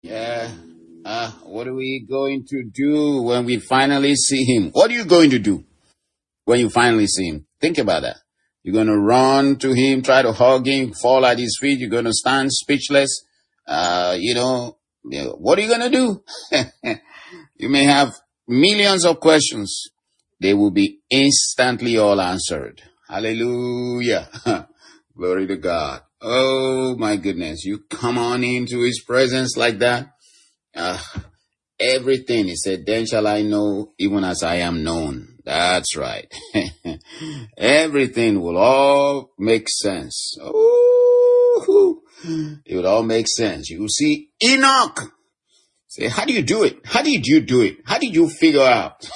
Yeah. What are we going to do when we finally see him? What are you going to do when you finally see him? Think about that. You're going to run to him, try to hug him, fall at his feet. You're going to stand speechless. What are you going to do? You may have millions of questions. They will be instantly all answered. Hallelujah. Glory to God. Oh my goodness. You come on into his presence like that. Uh, Everything, he said, then shall I know even as I am known. That's right. Everything will all make sense. Oh, it will all make sense. You will see Enoch. Say, how do you do it? How did you do it? How did you figure out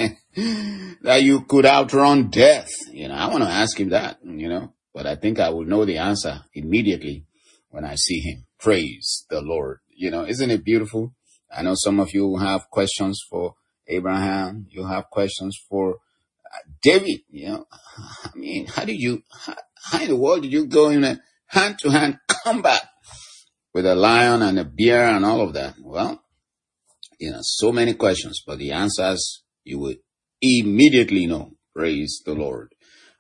that you could outrun death? I want to ask him that, but I think I will know the answer immediately when I see him. Praise the Lord. Isn't it beautiful? I know some of you have questions for Abraham. You have questions for David. How in the world did you go in a hand-to-hand combat with a lion and a bear and all of that? Well, so many questions, but the answers you would immediately know. Praise the Lord.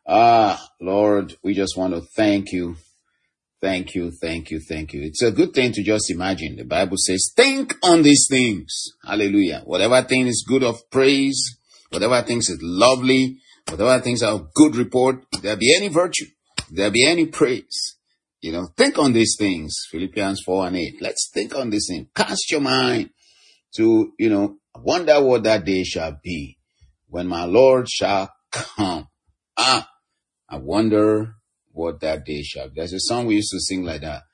Lord, we just want to thank you. Thank you, thank you, thank you. It's a good thing to just imagine. The Bible says, think on these things. Hallelujah. Whatever thing is good of praise, whatever things is lovely, whatever things are of good report, if there be any virtue, if there be any praise, think on these things. Philippians 4:8. Let's think on these things. Cast your mind to, wonder what that day shall be when my Lord shall come. I wonder what that day shall be. There's a song we used to sing like that,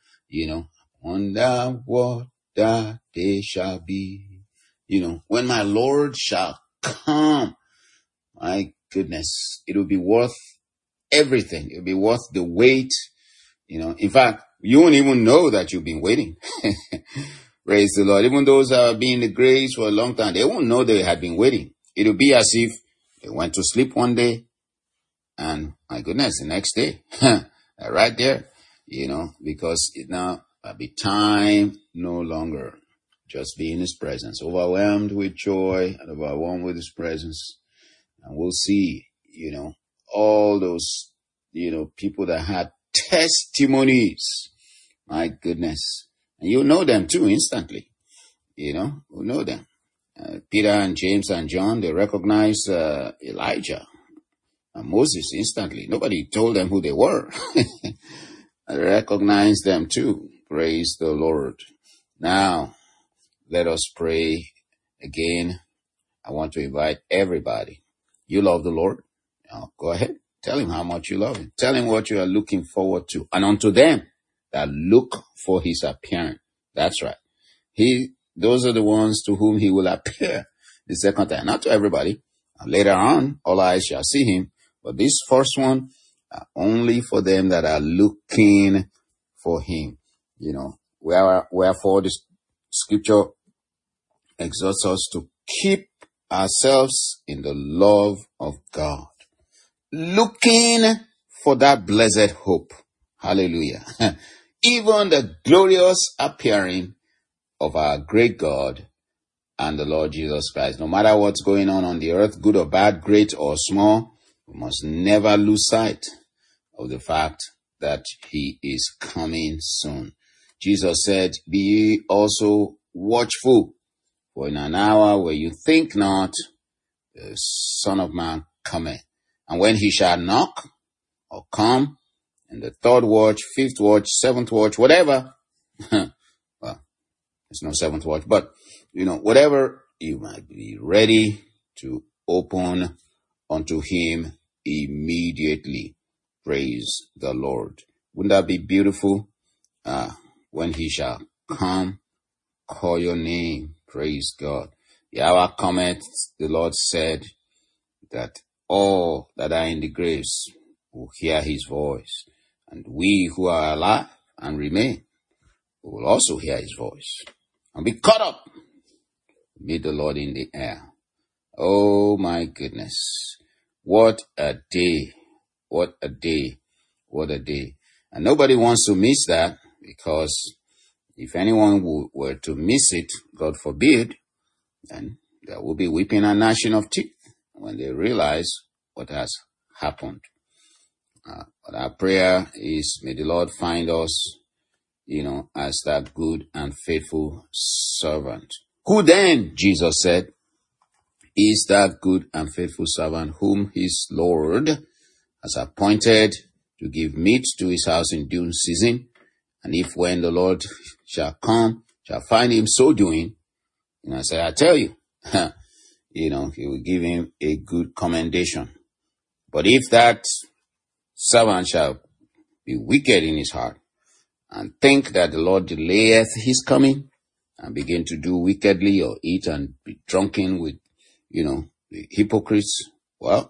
wonder what that day shall be, when my Lord shall come. My goodness, it will be worth everything. It will be worth the wait. In fact, you won't even know that you've been waiting. Praise the Lord. Even those that have been in the graves for a long time, they won't know they had been waiting. It will be as if they went to sleep one day, and my goodness, the next day, right there, because it now will be time no longer. Just be in his presence, overwhelmed with joy and overwhelmed with his presence. And we'll see, all those, people that had testimonies. My goodness. And you'll know them too instantly. We'll know them. Peter and James and John, they recognize Elijah. And Moses instantly. Nobody told them who they were. I recognize them too. Praise the Lord. Now, let us pray again. I want to invite everybody. You love the Lord? Go ahead. Tell him how much you love him. Tell him what you are looking forward to. And unto them that look for his appearing. That's right. Those are the ones to whom he will appear the second time. Not to everybody. And later on, all eyes shall see him. But this first one, only for them that are looking for him. Wherefore the scripture exhorts us to keep ourselves in the love of God. Looking for that blessed hope. Hallelujah. Even the glorious appearing of our great God and the Lord Jesus Christ. No matter what's going on the earth, good or bad, great or small, we must never lose sight of the fact that he is coming soon. Jesus said, be ye also watchful, for in an hour where you think not, the Son of Man cometh. And when he shall knock or come in the third watch, fifth watch, seventh watch, whatever, well, there's no seventh watch, but, whatever, you might be ready to open unto him immediately. Praise the Lord. Wouldn't that be beautiful? When he shall come, call your name. Praise God. Yahweh cometh, the Lord said that all that are in the graves will hear his voice. And we who are alive and remain will also hear his voice and be caught up. Meet the Lord in the air. Oh my goodness. What a day. What a day. What a day. And nobody wants to miss that because, If anyone were to miss it, God forbid, then there will be weeping and gnashing of teeth when they realize what has happened. But our prayer is, may the Lord find us, as that good and faithful servant. Who then, Jesus said, is that good and faithful servant whom his Lord has appointed to give meat to his house in due season? And if when the Lord shall come, shall find him so doing, I tell you, he will give him a good commendation. But if that servant shall be wicked in his heart, and think that the Lord delayeth his coming, and begin to do wickedly, or eat and be drunken with, the hypocrites, the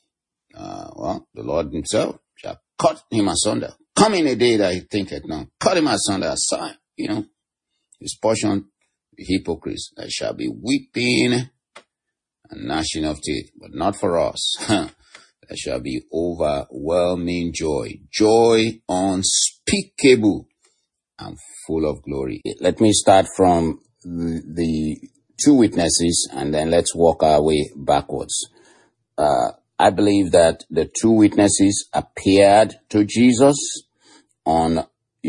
Lord himself shall cut him asunder. Come in a day that he thinketh not, cut him asunder, aside, his portion, the hypocrites, there shall be weeping and gnashing of teeth, but not for us. There shall be overwhelming joy unspeakable and full of glory. Let me start from the two witnesses, and then let's walk our way backwards. I believe that the two witnesses appeared to Jesus on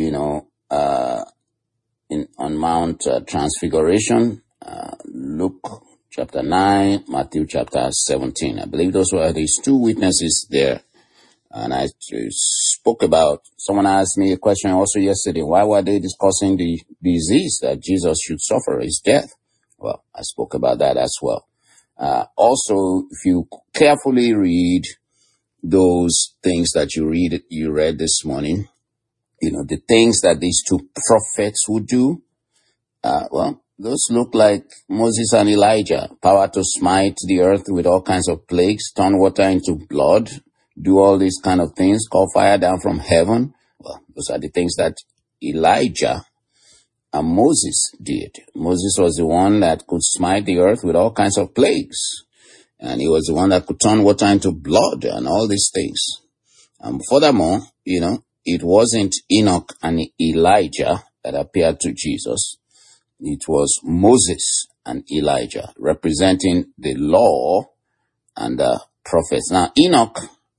Mount Transfiguration, Luke chapter 9, Matthew chapter 17. I believe those were these two witnesses there. And I spoke about, someone asked me a question also yesterday, why were they discussing the disease that Jesus should suffer, his death? Well, I spoke about that as well. Also, if you carefully read those things that you read this morning, the things that these two prophets would do, those look like Moses and Elijah, power to smite the earth with all kinds of plagues, turn water into blood, do all these kind of things, call fire down from heaven. Well, those are the things that Elijah and Moses did. Moses was the one that could smite the earth with all kinds of plagues. And he was the one that could turn water into blood and all these things. And furthermore, it wasn't Enoch and Elijah that appeared to Jesus. It was Moses and Elijah, representing the law and the prophets. Now, Enoch,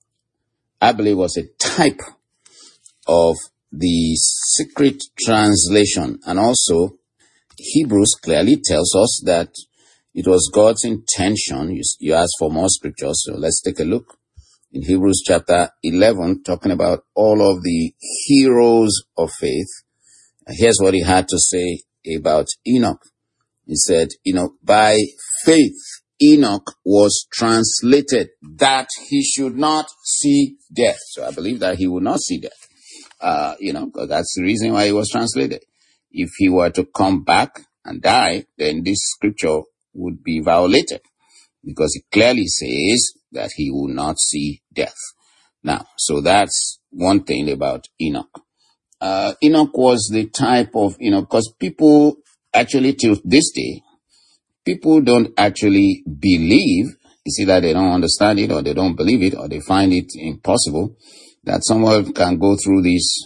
I believe, was a type of the secret translation. And also, Hebrews clearly tells us that it was God's intention. You asked for more scriptures, so let's take a look. In Hebrews chapter 11, talking about all of the heroes of faith, here's what he had to say about Enoch. He said, by faith, Enoch was translated that he should not see death. So I believe that he would not see death. Because that's the reason why he was translated. If he were to come back and die, then this scripture would be violated, because it clearly says that he will not see death. Now, so that's one thing about Enoch. Enoch was the type of, because people actually till this day, people don't actually believe, it's either they don't understand it or they don't believe it or they find it impossible that someone can go through this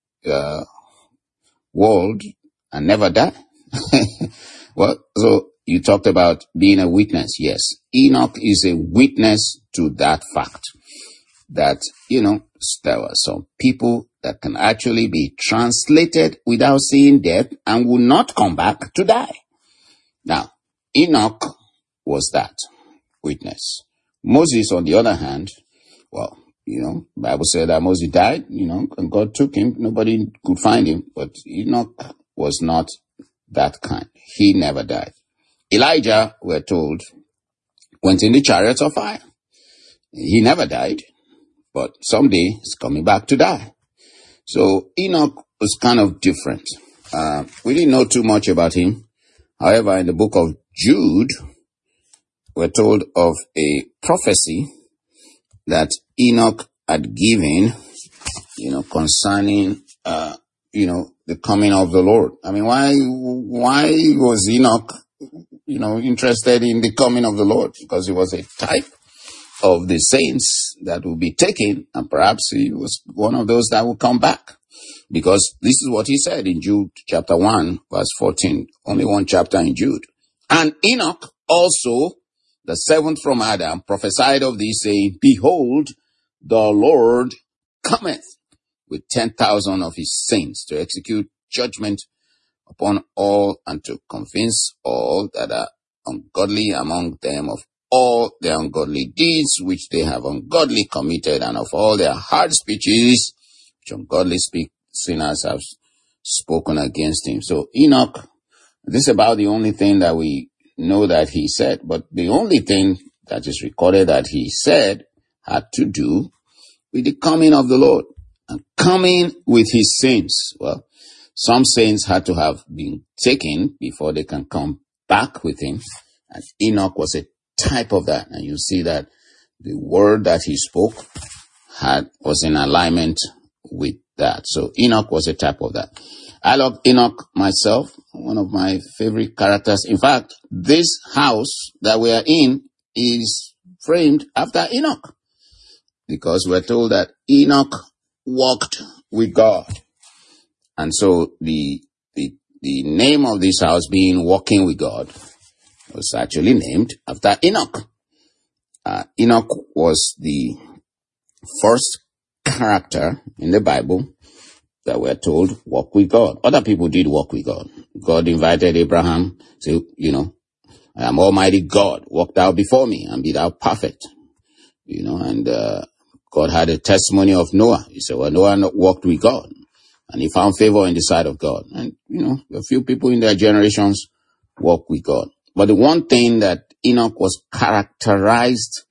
world and never die. Well, so you talked about being a witness. Yes, Enoch is a witness to that fact that, there were some people that can actually be translated without seeing death and will not come back to die. Now, Enoch was that witness. Moses, on the other hand, the Bible said that Moses died, and God took him. Nobody could find him, but Enoch was not that kind. He never died. Elijah, we're told, went in the chariots of fire. He never died, but someday he's coming back to die. So Enoch was kind of different. We didn't know too much about him. However, in the book of Jude, we're told of a prophecy that Enoch had given, concerning, the coming of the Lord. I mean, why was Enoch, interested in the coming of the Lord? Because he was a type of the saints that will be taken, and perhaps he was one of those that will come back. Because this is what he said in Jude chapter 1, verse 14. Only one chapter in Jude. And Enoch also, the seventh from Adam, prophesied of these, saying, Behold, the Lord cometh with 10,000 of his saints to execute judgment upon all and to convince all that are ungodly among them of all their ungodly deeds which they have ungodly committed, and of all their hard speeches which ungodly sinners have spoken against him. So Enoch, this is about the only thing that we know that he said, but the only thing that is recorded that he said had to do with the coming of the Lord and coming with his saints. Well, some saints had to have been taken before they can come back with him, and Enoch was a type of that. And you see that the word that he spoke was in alignment with that. So Enoch was a type of that. I love Enoch myself, one of my favorite characters. In fact, this house that we are in is framed after Enoch, because we're told that Enoch walked with God. And so the name of this house being Walking with God was actually named after Enoch. Enoch was the first character in the Bible that we're told walk with God. Other people did walk with God. God invited Abraham, say, I am Almighty God, walk thou before me and be thou perfect. And God had a testimony of Noah. He said, well, Noah walked with God and he found favor in the sight of God. And, a few people in their generations walk with God. But the one thing that Enoch was characterized,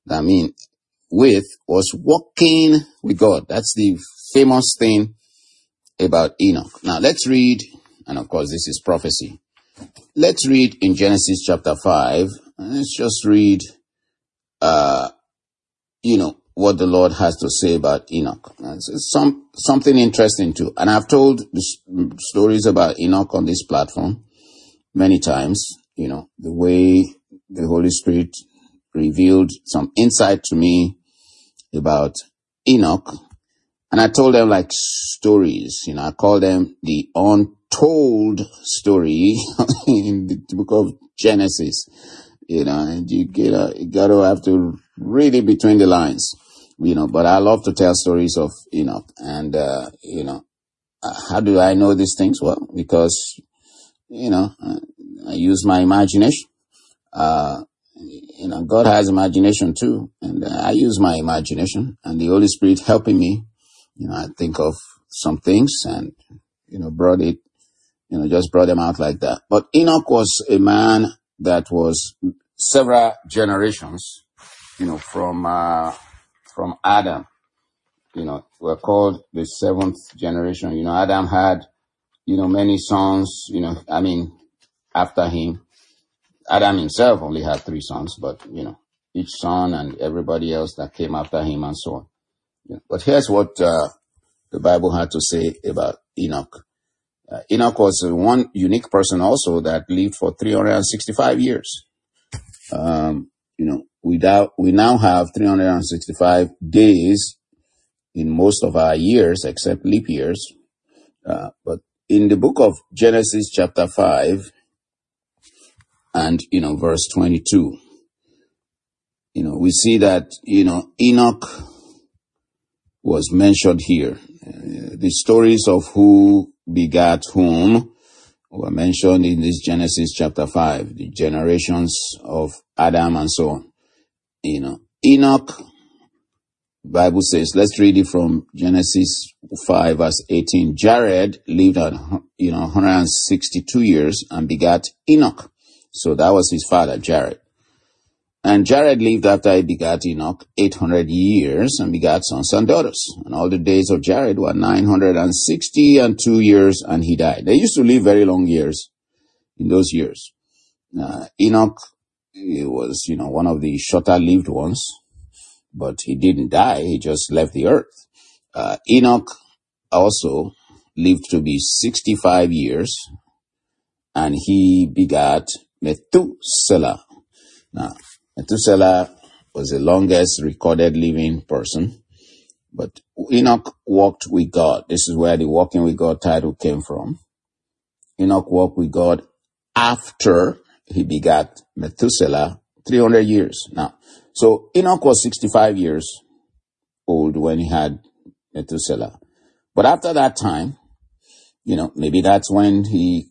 with was walking with God. That's the famous thing about Enoch. Now let's read, and of course this is prophecy. Let's read in Genesis chapter 5. And let's just read, what the Lord has to say about Enoch. It's something interesting too. And I've told stories about Enoch on this platform many times. The way the Holy Spirit revealed some insight to me about Enoch. And I told them like stories, I call them the untold story in the book of Genesis, and you gotta have to read it between the lines, but I love to tell stories of Enoch. And, how do I know these things? Well, because, I use my imagination. God has imagination too, and I use my imagination and the Holy Spirit helping me. I think of some things and, brought it, just brought them out like that. But Enoch was a man that was several generations, from Adam. We're called the seventh generation. Adam had, many sons, after him. Adam himself only had 3 sons, but, each son and everybody else that came after him and so on. But here's what the Bible had to say about Enoch. Enoch was one unique person also that lived for 365 years. We now have 365 days in most of our years, except leap years. But in the book of Genesis chapter 5 and, verse 22, we see that, Enoch was mentioned here. The stories of who begat whom were mentioned in this Genesis chapter 5, the generations of Adam and so on. Enoch, Bible says, let's read it from Genesis 5 verse 18. Jared lived at, 162 years and begat Enoch. So that was his father, Jared. And Jared lived after he begat Enoch 800 years and begat sons and daughters. And all the days of Jared were 962 years, and he died. They used to live very long years in those years. Enoch was, one of the shorter lived ones, but he didn't die. He just left the earth. Enoch also lived to be 65 years, and he begat Methuselah. Now, Methuselah was the longest recorded living person, But Enoch walked with God. This is where the walking with God title came from. Enoch walked with God after he begat Methuselah, 300 years. Now, so Enoch was 65 years old when he had Methuselah. But after that time, maybe that's when he,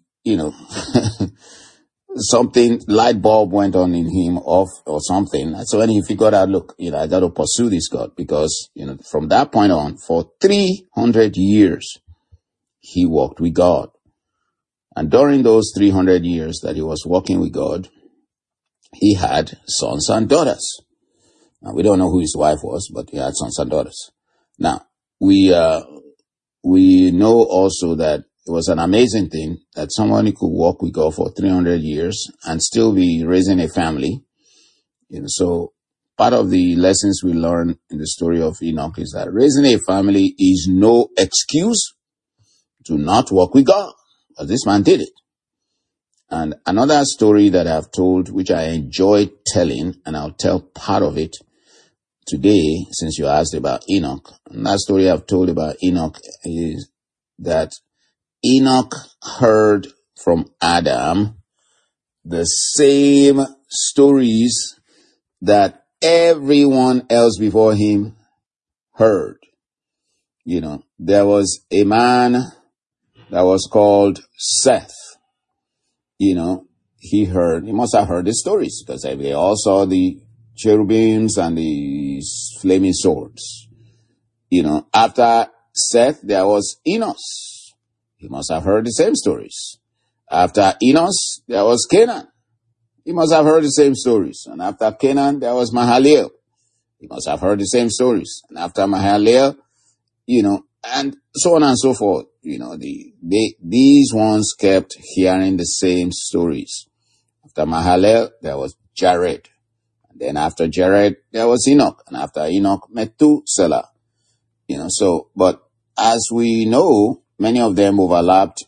something, light bulb went on in him off or something. So when he figured out, look, I got to pursue this God because, from that point on, for 300 years, he walked with God. And during those 300 years that he was walking with God, he had sons and daughters. Now, we don't know who his wife was, but he had sons and daughters. Now, we know also that it was an amazing thing that someone could walk with God for 300 years and still be raising a family. So part of the lessons we learn in the story of Enoch is that raising a family is no excuse to not walk with God. But this man did it. And another story that I've told, which I enjoy telling, and I'll tell part of it today, since you asked about Enoch. And that story I've told about Enoch is that Enoch heard from Adam the same stories that everyone else before him heard. There was a man that was called Seth. He must have heard the stories because they all saw the cherubims and the flaming swords. After Seth, there was Enos. He must have heard the same stories. After Enos, there was Canaan. He must have heard the same stories. And after Canaan, there was Mahalalel. He must have heard the same stories. And after Mahalalel, and so on and so forth. These ones kept hearing the same stories. After Mahalalel, there was Jared. And then after Jared, there was Enoch. And after Enoch, Methuselah. But as we know, many of them overlapped,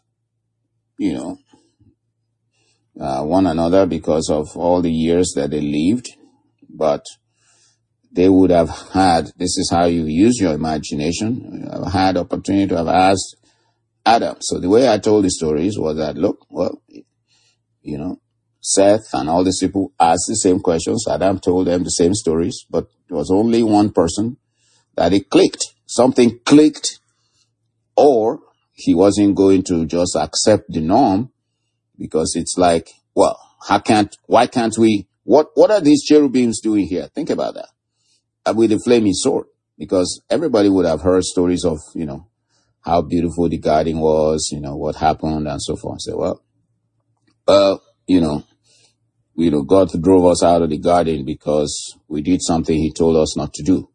one another because of all the years that they lived. But they would have had, this is how you use your imagination, you have had opportunity to have asked Adam. So the way I told the stories was that, look, Seth and all these people asked the same questions. Adam told them the same stories, but there was only one person that it clicked. Something clicked, or he wasn't going to just accept the norm because it's like, well, why can't we, what are these cherubims doing here? Think about that. With the flaming sword, because everybody would have heard stories of, how beautiful the garden was, what happened and so forth. So, God drove us out of the garden because we did something he told us not to do,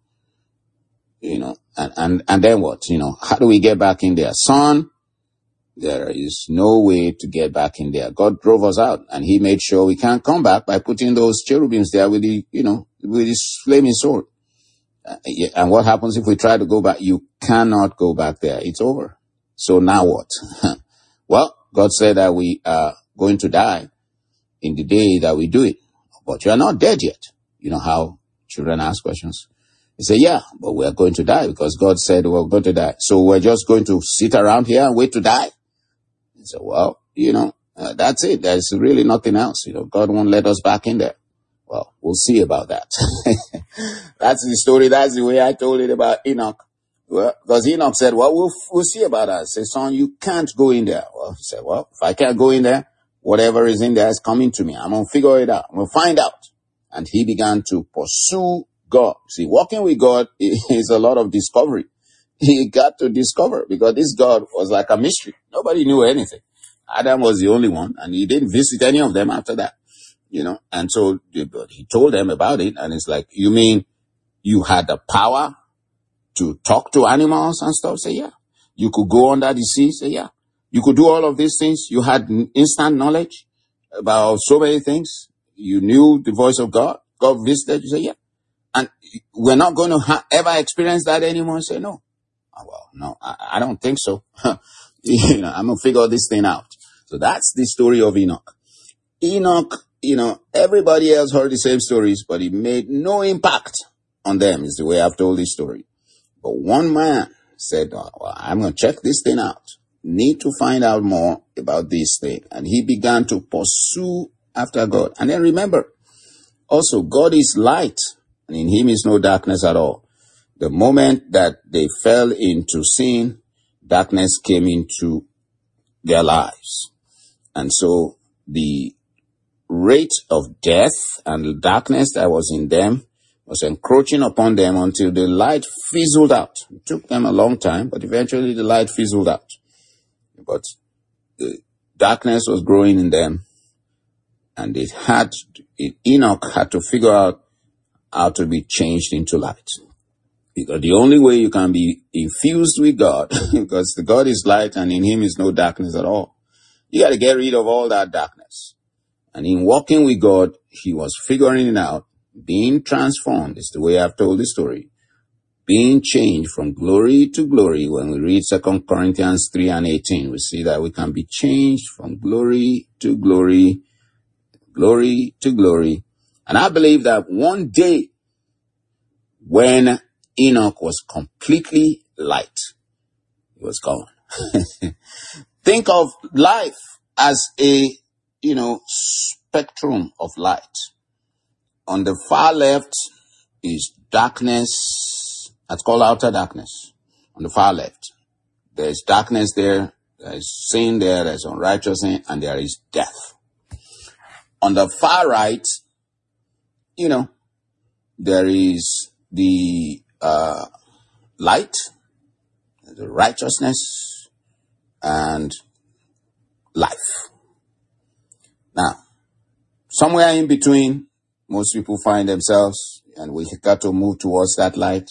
and then what, how do we get back in there? Son, there is no way to get back in there. God drove us out and he made sure we can't come back by putting those cherubims there with with his flaming sword. And what happens if we try to go back? You cannot go back there. It's over. So now what? Well, God said that we are going to die in the day that we do it. But you are not dead yet. You know how children ask questions? They say, yeah, but we are going to die because God said we're going to die. So we're just going to sit around here and wait to die? He said, well, that's it. There's really nothing else. God won't let us back in there. Well, we'll see about that. That's the story. That's the way I told it about Enoch. Well, because Enoch said, well, we'll see about that. I said, son, you can't go in there. Well, he said, well, if I can't go in there, whatever is in there is coming to me. I'm going to figure it out. I'm going to find out. And he began to pursue God. See, walking with God is a lot of discovery. He got to discover because this God was like a mystery. Nobody knew anything. Adam was the only one, and he didn't visit any of them after that. And so he told them about it, and it's like, you mean you had the power to talk to animals and stuff? Say, yeah. You could go under the sea? Say, yeah. You could do all of these things? You had instant knowledge about so many things? You knew the voice of God? God visited you? Say, yeah. And we're not going to ever experience that anymore? Say, no. Oh, well, no, I don't think so. I'm going to figure this thing out. So that's the story of Enoch. Enoch, everybody else heard the same stories, but it made no impact on them, is the way I've told this story. But one man said, "Oh, well, I'm going to check this thing out. Need to find out more about this thing." And he began to pursue after God. And then remember, also, God is light, and in him is no darkness at all. The moment that they fell into sin, darkness came into their lives. And so the rate of death and the darkness that was in them was encroaching upon them until the light fizzled out. It took them a long time, but eventually the light fizzled out. But the darkness was growing in them, and Enoch had to figure out how to be changed into light. Because the only way you can be infused with God, because the God is light and in him is no darkness at all, you got to get rid of all that darkness. And in walking with God, he was figuring it out, being transformed, is the way I've told the story, being changed from glory to glory. When we read 2 Corinthians 3:18, we see that we can be changed from glory to glory, glory to glory. And I believe that one day, when Enoch was completely light, he was gone. Think of life as a, spectrum of light. On the far left is darkness. That's called outer darkness. On the far left, there's darkness there, there's sin there, there's unrighteousness, and there is death. On the far right, there is the light, the righteousness, and life. Now, somewhere in between, most people find themselves, and we got to move towards that light,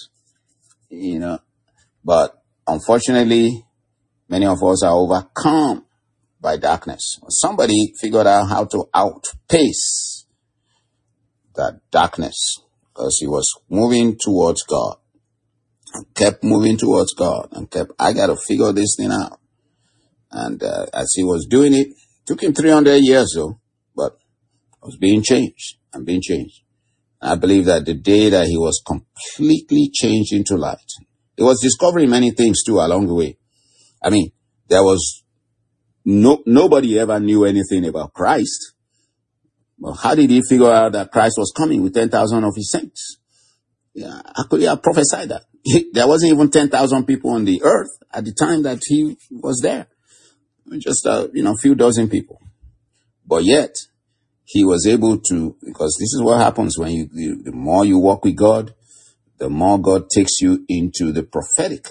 But unfortunately, many of us are overcome by darkness. Somebody figured out how to outpace that darkness, because he was moving towards God, and kept moving towards God, and I got to figure this thing out. And as he was doing it, took him 300 years though, but was being changed and being changed. And I believe that the day that he was completely changed into light, he was discovering many things too along the way. I mean, there was nobody ever knew anything about Christ. Well, how did he figure out that Christ was coming with 10,000 of his saints? Yeah, how could he have prophesied that? There wasn't even 10,000 people on the earth at the time that he was there. Just, a few dozen people. But yet, he was able to, because this is what happens when the more you walk with God, the more God takes you into the prophetic.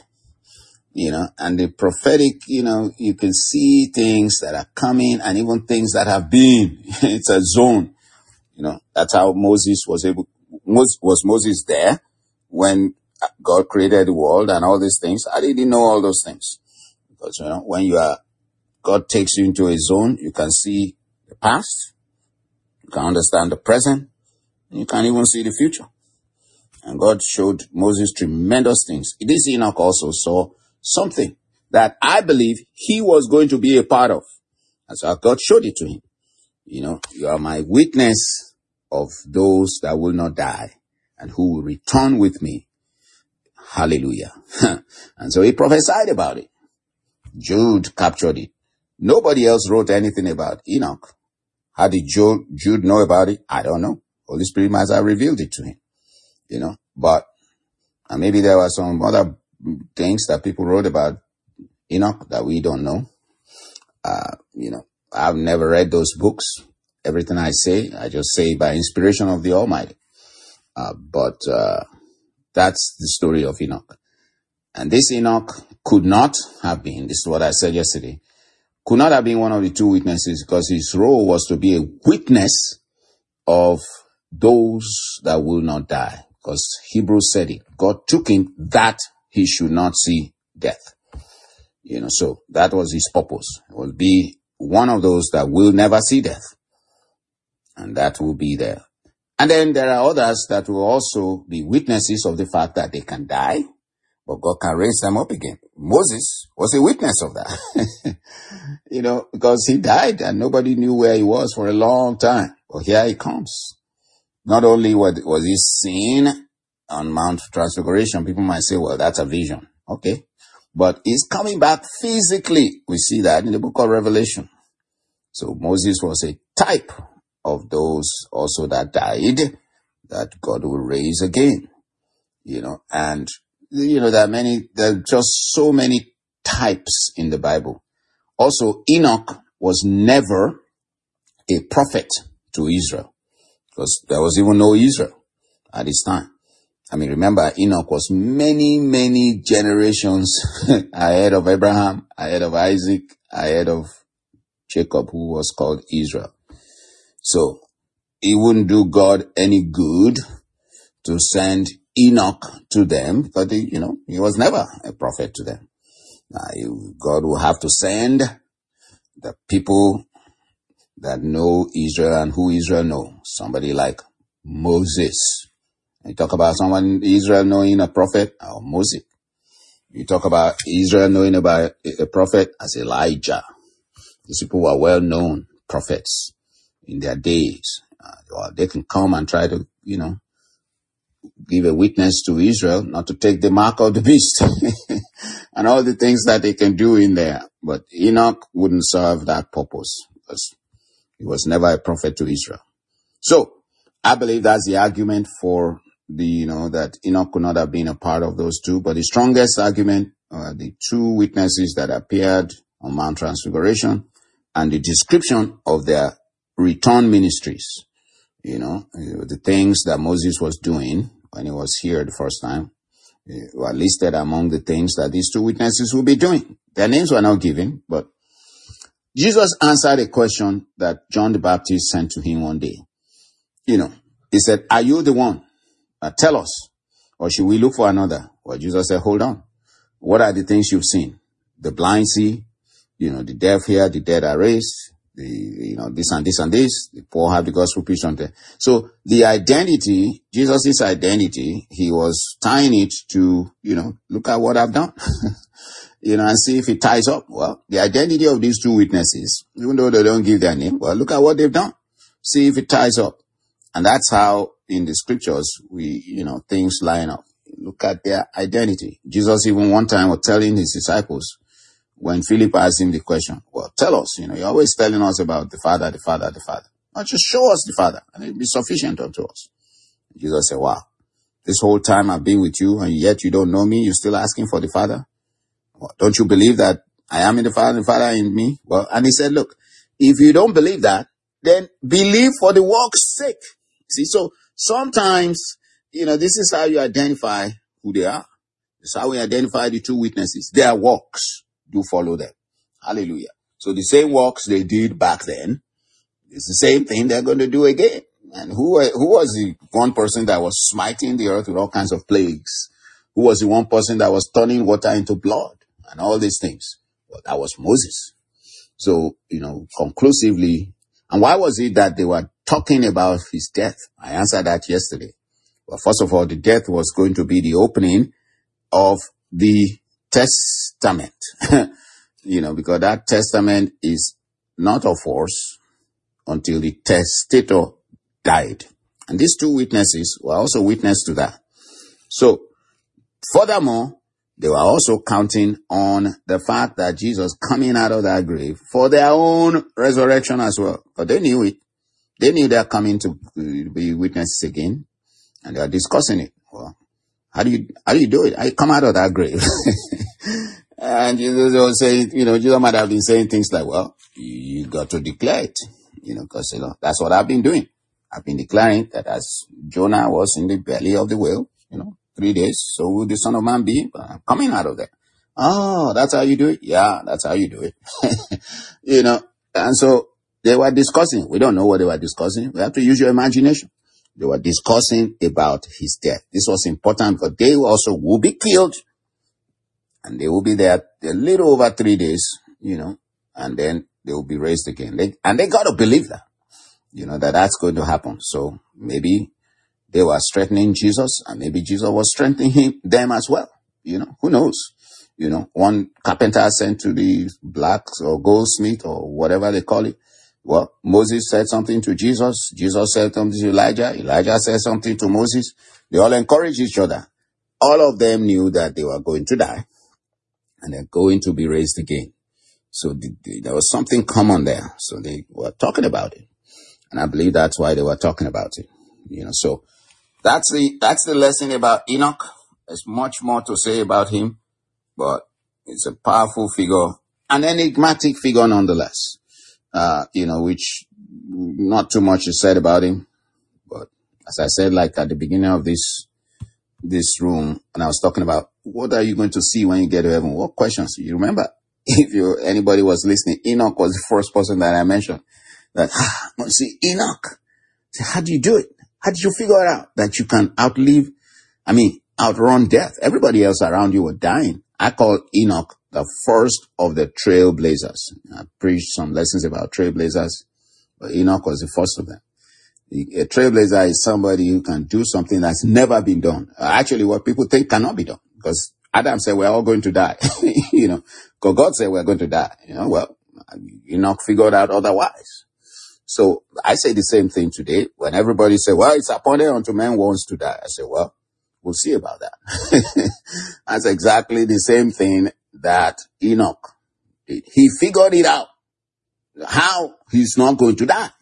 And the prophetic, you can see things that are coming and even things that have been. It's a zone. That's how Moses was Moses there when God created the world and all these things. I didn't know all those things. Because, when God takes you into a zone, you can see the past, you can understand the present, and you can even see the future. And God showed Moses tremendous things. This Enoch also saw something that I believe he was going to be a part of. And so God showed it to him. You are my witness of those that will not die and who will return with me. Hallelujah. And so he prophesied about it. Jude captured it. Nobody else wrote anything about Enoch. How did Jude know about it? I don't know. Holy Spirit must have revealed it to him. But maybe there were some other things that people wrote about Enoch that we don't know. I've never read those books. Everything I say, I just say by inspiration of the Almighty. But that's the story of Enoch. And this Enoch could not have been, this is what I said yesterday, could not have been one of the two witnesses, because his role was to be a witness of those that will not die. Because Hebrews said it. God took him that he should not see death. So that was his purpose. It will be one of those that will never see death. And that will be there. And then there are others that will also be witnesses of the fact that they can die, but God can raise them up again. Moses was a witness of that. Because he died and nobody knew where he was for a long time. But here he comes. Not only was he seen on Mount Transfiguration, people might say, well, that's a vision. Okay. But he's coming back physically. We see that in the book of Revelation. So Moses was a type of those also that died, that God will raise again, and, there are just so many types in the Bible. Also, Enoch was never a prophet to Israel, because there was even no Israel at this time. I mean, remember, Enoch was many, many generations ahead of Abraham, ahead of Isaac, ahead of Jacob, who was called Israel. So it wouldn't do God any good to send Enoch to them, because he was never a prophet to them. God will have to send the people that know Israel and who Israel know. Somebody like Moses. You talk about someone Israel knowing a prophet, or Moses. You talk about Israel knowing about a prophet as Elijah. These people were well-known prophets in their days. They can come and try to, give a witness to Israel, not to take the mark of the beast and all the things that they can do in there. But Enoch wouldn't serve that purpose, because he was never a prophet to Israel. So I believe that's the argument for that Enoch could not have been a part of those two. But the strongest argument are the two witnesses that appeared on Mount Transfiguration and the description of their return ministries. The things that Moses was doing when he was here the first time were listed among the things that these two witnesses will be doing. Their names were not given, but Jesus answered a question that John the Baptist sent to him one day. He said, "Are you the one? Tell us, or should we look for another?" Well, Jesus said, "Hold on. What are the things you've seen? The blind see, the deaf hear, the dead are raised, this and this and this, the poor have the gospel preached unto them." So the identity, Jesus' identity, he was tying it to, look at what I've done, and see if it ties up. Well, the identity of these two witnesses, even though they don't give their name, well, look at what they've done. See if it ties up. And that's how in the scriptures things line up. Look at their identity. Jesus even one time was telling his disciples, when Philip asked him the question, well, tell us, you're always telling us about the Father, the Father, the Father. Not just show us the Father, and it'll be sufficient unto us. Jesus said, wow, this whole time I've been with you, and yet you don't know me, you're still asking for the Father? Well, don't you believe that I am in the Father, and the Father in me? Well, and he said, look, if you don't believe that, then believe for the work's sake. See, so sometimes, this is how you identify who they are. This is how we identify the two witnesses. Their works do follow them. Hallelujah. So the same works they did back then, it's the same thing they're going to do again. And who was the one person that was smiting the earth with all kinds of plagues? Who was the one person that was turning water into blood and all these things? Well, that was Moses. So, conclusively, and why was it that they were talking about his death? I answered that yesterday. Well, first of all, the death was going to be the opening of the testament, because that testament is not of force until the testator died. And these two witnesses were also witness to that. So, furthermore, they were also counting on the fact that Jesus coming out of that grave for their own resurrection as well. But they knew it. They knew they're coming to be witnesses again. And they are discussing it. Well, how do you do it? I come out of that grave. And Jesus will say, Jesus might have been saying things like, well, you got to declare it, because, that's what I've been doing. I've been declaring that as Jonah was in the belly of the whale, 3 days, so will the Son of Man be? But I'm coming out of there. Oh, that's how you do it? Yeah, that's how you do it. And so they were discussing. We don't know what they were discussing. We have to use your imagination. They were discussing about his death. This was important because they also will be killed. And they will be there a little over 3 days, and then they will be raised again. They got to believe that, that that's going to happen. So maybe they were strengthening Jesus, and maybe Jesus was strengthening them as well. Who knows? One carpenter sent to the blacks or goldsmith or whatever they call it, Well, Moses said something to Jesus. Jesus said something to Elijah. Elijah said something to Moses. They all encouraged each other. All of them knew that they were going to die and they're going to be raised again. So there was something common there. So they were talking about it. And I believe that's why they were talking about it. So that's the lesson about Enoch. There's much more to say about him, but it's a powerful figure, an enigmatic figure nonetheless. Which not too much is said about him. But as I said, like at the beginning of this room, and I was talking about what are you going to see when you get to heaven? What questions? You remember? If anybody was listening, Enoch was the first person that I mentioned. That, I'm going to see Enoch. Say, how do you do it? How did you figure it out that you can outrun death? Everybody else around you were dying. I call Enoch the first of the trailblazers. I preached some lessons about trailblazers, but Enoch was the first of them. A trailblazer is somebody who can do something that's never been done. Actually, what people think cannot be done, because Adam said we're all going to die. Because God said we're going to die. Well, Enoch figured out otherwise. So I say the same thing today. When everybody say, well, it's appointed unto men once to die, I say, well, we'll see about that. That's exactly the same thing that Enoch did. He figured it out. How he's not going to die.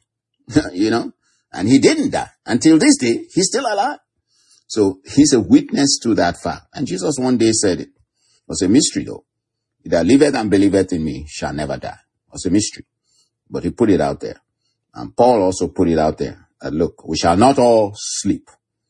And he didn't die. Until this day, he's still alive. So he's a witness to that fact. And Jesus one day said it. It was a mystery though. He that liveth and believeth in me shall never die. It was a mystery. But he put it out there. And Paul also put it out there. That look, we shall not all sleep.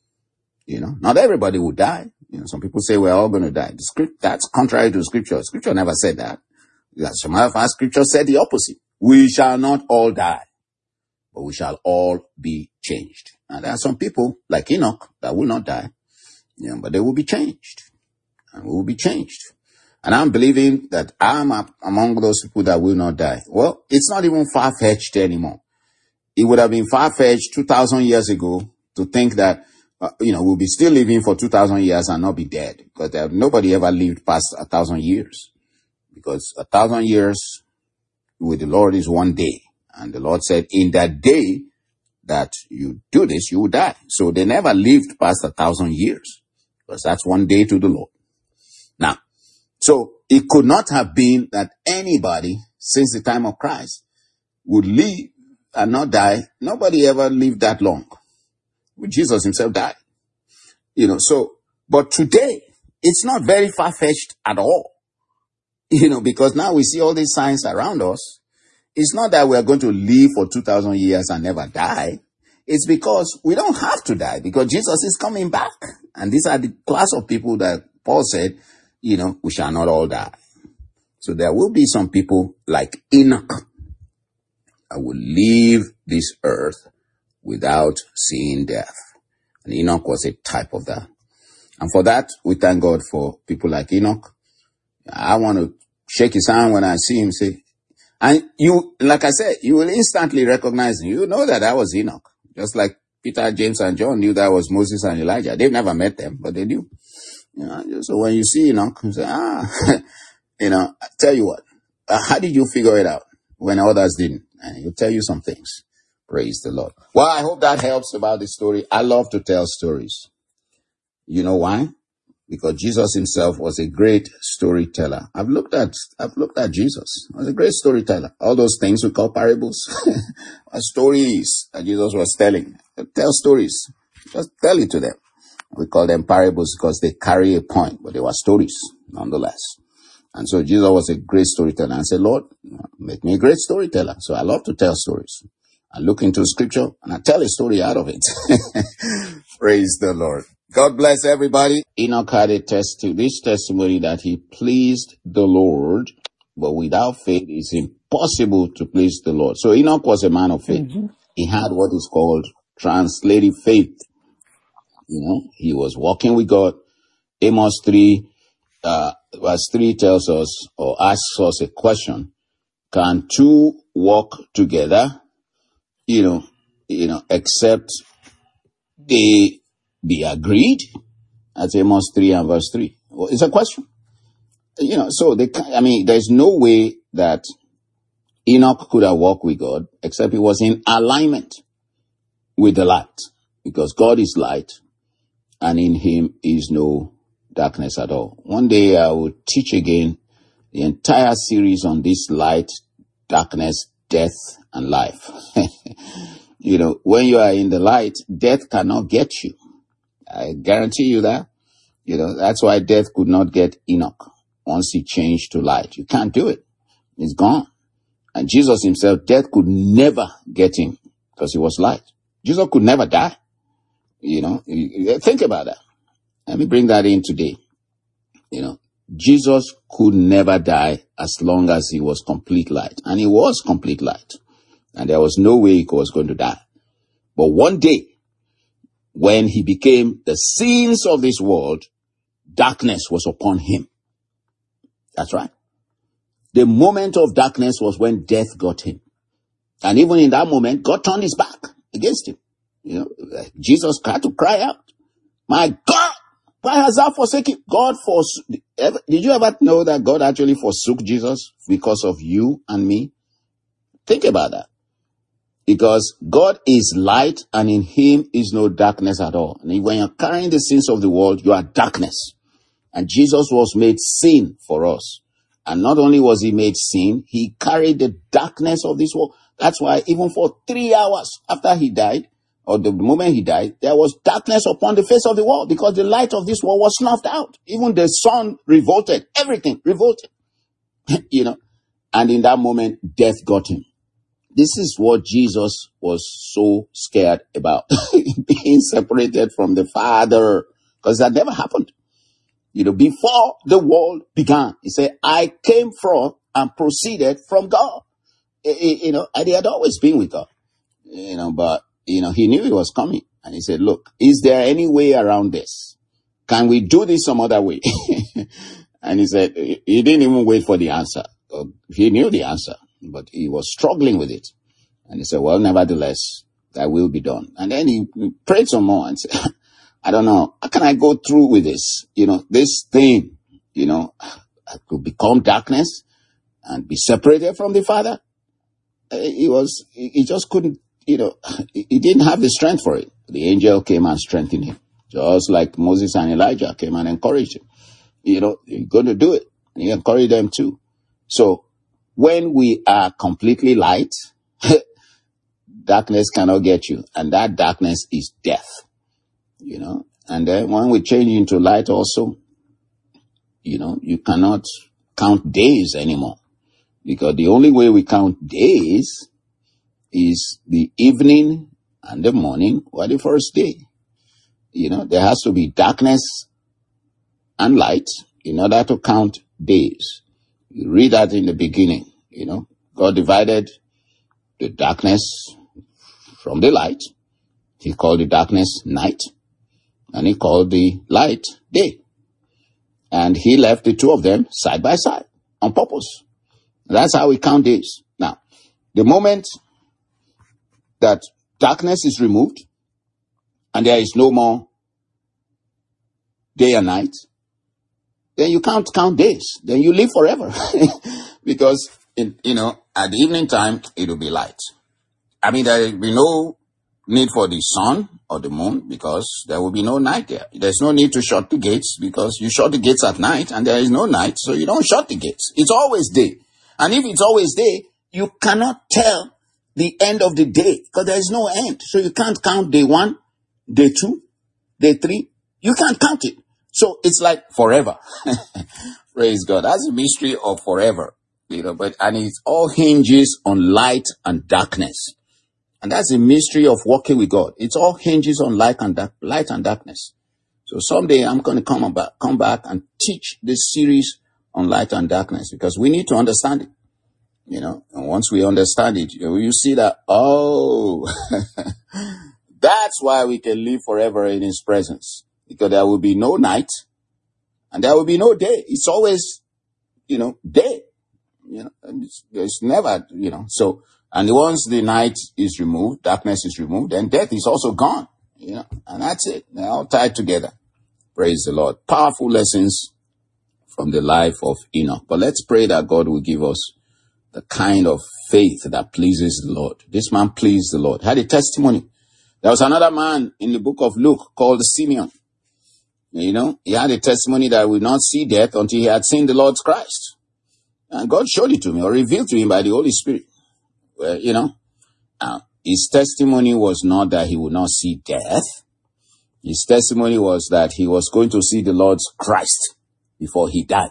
Not everybody will die. Some people say we're all going to die. That's contrary to Scripture. Scripture never said that. As a matter of fact, Scripture said the opposite. We shall not all die, but we shall all be changed. And there are some people like Enoch that will not die, but they will be changed. And we will be changed. And I'm believing that I'm among those people that will not die. Well, it's not even far-fetched anymore. It would have been far-fetched 2,000 years ago to think that we'll be still living for 2,000 years and not be dead, because nobody ever lived past 1,000 years, because 1,000 years with the Lord is one day. And the Lord said, in that day that you do this, you will die. So they never lived past 1,000 years, because that's one day to the Lord. Now, so it could not have been that anybody since the time of Christ would live and not die. Nobody ever lived that long. Jesus himself died. But today, it's not very far-fetched at all. Because now we see all these signs around us. It's not that we're going to live for 2,000 years and never die. It's because we don't have to die, because Jesus is coming back. And these are the class of people that Paul said, we shall not all die. So there will be some people like Enoch that will leave this earth without seeing death. And Enoch was a type of that. And for that, we thank God for people like Enoch. I want to shake his hand when I see him, say, and you, like I said, you will instantly recognize him. You know that was Enoch. Just like Peter, James, and John knew that was Moses and Elijah. They've never met them, but they knew. So when you see Enoch, you say, I tell you what, how did you figure it out when others didn't? And he'll tell you some things. Praise the Lord. Well, I hope that helps about the story. I love to tell stories. You know why? Because Jesus himself was a great storyteller. I've looked at Jesus. He was a great storyteller. All those things we call parables are stories that Jesus was telling. Tell stories. Just tell it to them. We call them parables because they carry a point, but they were stories nonetheless. And so Jesus was a great storyteller. And I said, Lord, make me a great storyteller. So I love to tell stories. I look into Scripture and I tell a story out of it. Praise the Lord. God bless everybody. Enoch had this testimony that he pleased the Lord, but without faith it's impossible to please the Lord. So Enoch was a man of faith. Mm-hmm. He had what is called translative faith. He was walking with God. Amos 3, verse 3 tells us or asks us a question. Can two walk together, except they be agreed? That's Amos 3 and verse 3. Well, it's a question. So there's no way that Enoch could have walked with God, except he was in alignment with the light, because God is light, and in him is no darkness at all. One day I will teach again the entire series on this light, darkness, death, and life. When you are in the light, death cannot get you. I guarantee you that. That's why death could not get Enoch once he changed to light. You can't do it. It's gone. And Jesus himself, death could never get him because he was light. Jesus could never die. Think about that. Let me bring that in today. Jesus could never die as long as he was complete light. And he was complete light. And there was no way he was going to die. But one day, when he became the sins of this world, darkness was upon him. That's right. The moment of darkness was when death got him. And even in that moment, God turned his back against him. Jesus had to cry out, "My God, why has thou forsaken?" God forsook. Did you ever know that God actually forsook Jesus because of you and me? Think about that. Because God is light and in him is no darkness at all. And when you're carrying the sins of the world, you are darkness. And Jesus was made sin for us. And not only was he made sin, he carried the darkness of this world. That's why even for 3 hours after he died, or the moment he died, there was darkness upon the face of the world because the light of this world was snuffed out. Even the sun revolted. Everything revolted. And in that moment, death got him. This is what Jesus was so scared about, being separated from the Father, because that never happened. Before the world began, he said, "I came from and proceeded from God." And he had always been with God, but, he knew he was coming. And he said, "Look, is there any way around this? Can we do this some other way?" And he said, he didn't even wait for the answer. He knew the answer, but he was struggling with it. And he said, "Well, nevertheless, that will be done." And then he prayed some more and said, "I don't know. How can I go through with this? This thing, I could become darkness and be separated from the Father." He just couldn't, he didn't have the strength for it. The angel came and strengthened him. Just like Moses and Elijah came and encouraged him. You're going to do it. And he encouraged them too. So when we are completely light, darkness cannot get you. And that darkness is death. And then when we change into light also, you cannot count days anymore, because the only way we count days is the evening and the morning or the first day. There has to be darkness and light in order to count days. You read that in the beginning, God divided the darkness from the light. He called the darkness night. And he called the light day. And he left the two of them side by side on purpose. That's how we count days. Now, the moment that darkness is removed and there is no more day and night, then you can't count days. Then you live forever. Because, at the evening time, it will be light. There will be no need for the sun or the moon, because there will be no night there. There's no need to shut the gates, because you shut the gates at night and there is no night, so you don't shut the gates. It's always day. And if it's always day, you cannot tell the end of the day, because there is no end. So you can't count day 1, day 2, day 3. You can't count it. So it's like forever. Praise God. That's the mystery of forever. And it all hinges on light and darkness. And that's the mystery of walking with God. It all hinges on light and darkness. So someday I'm going to come back and teach this series on light and darkness, because we need to understand it. And once we understand it, you see that, that's why we can live forever in his presence, because there will be no night and there will be no day. It's always, day, it's never, so. And once the night is removed, darkness is removed, then death is also gone, and that's it. They're all tied together. Praise the Lord. Powerful lessons from the life of Enoch. But let's pray that God will give us the kind of faith that pleases the Lord. This man pleased the Lord, had a testimony. There was another man in the book of Luke called Simeon. You know, he had a testimony that would not see death until he had seen the Lord Christ. And God showed it to me or revealed to him by the Holy Spirit. Well, you know, his testimony was not that he would not see death. His testimony was that he was going to see the Lord Christ before he died.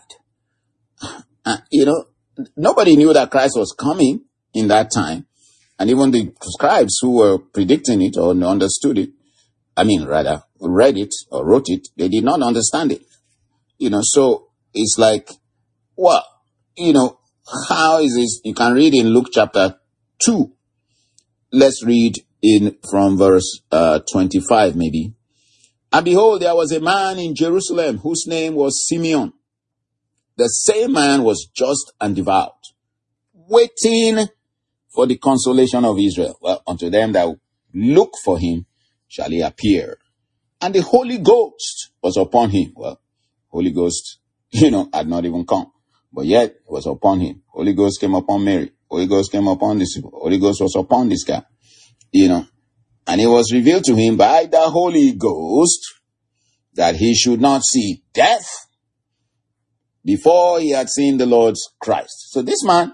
You know, nobody knew that Christ was coming in that time. And even the scribes who were predicting it or understood it, rather read it or wrote it, they did not understand it. You know, so it's like, well, you know, how is this? You can read in Luke chapter 2. Let's read from verse 25 maybe. And behold, there was a man in Jerusalem whose name was Simeon. The same man was just and devout, waiting for the consolation of Israel. Well, unto them that look for him shall he appear. And the Holy Ghost was upon him. Well, Holy Ghost, you know, had not even come. But yet, it was upon him. Holy Ghost came upon Mary. Holy Ghost came upon this. Holy Ghost was upon this guy. You know, and it was revealed to him by the Holy Ghost that he should not see death before he had seen the Lord Christ. So this man,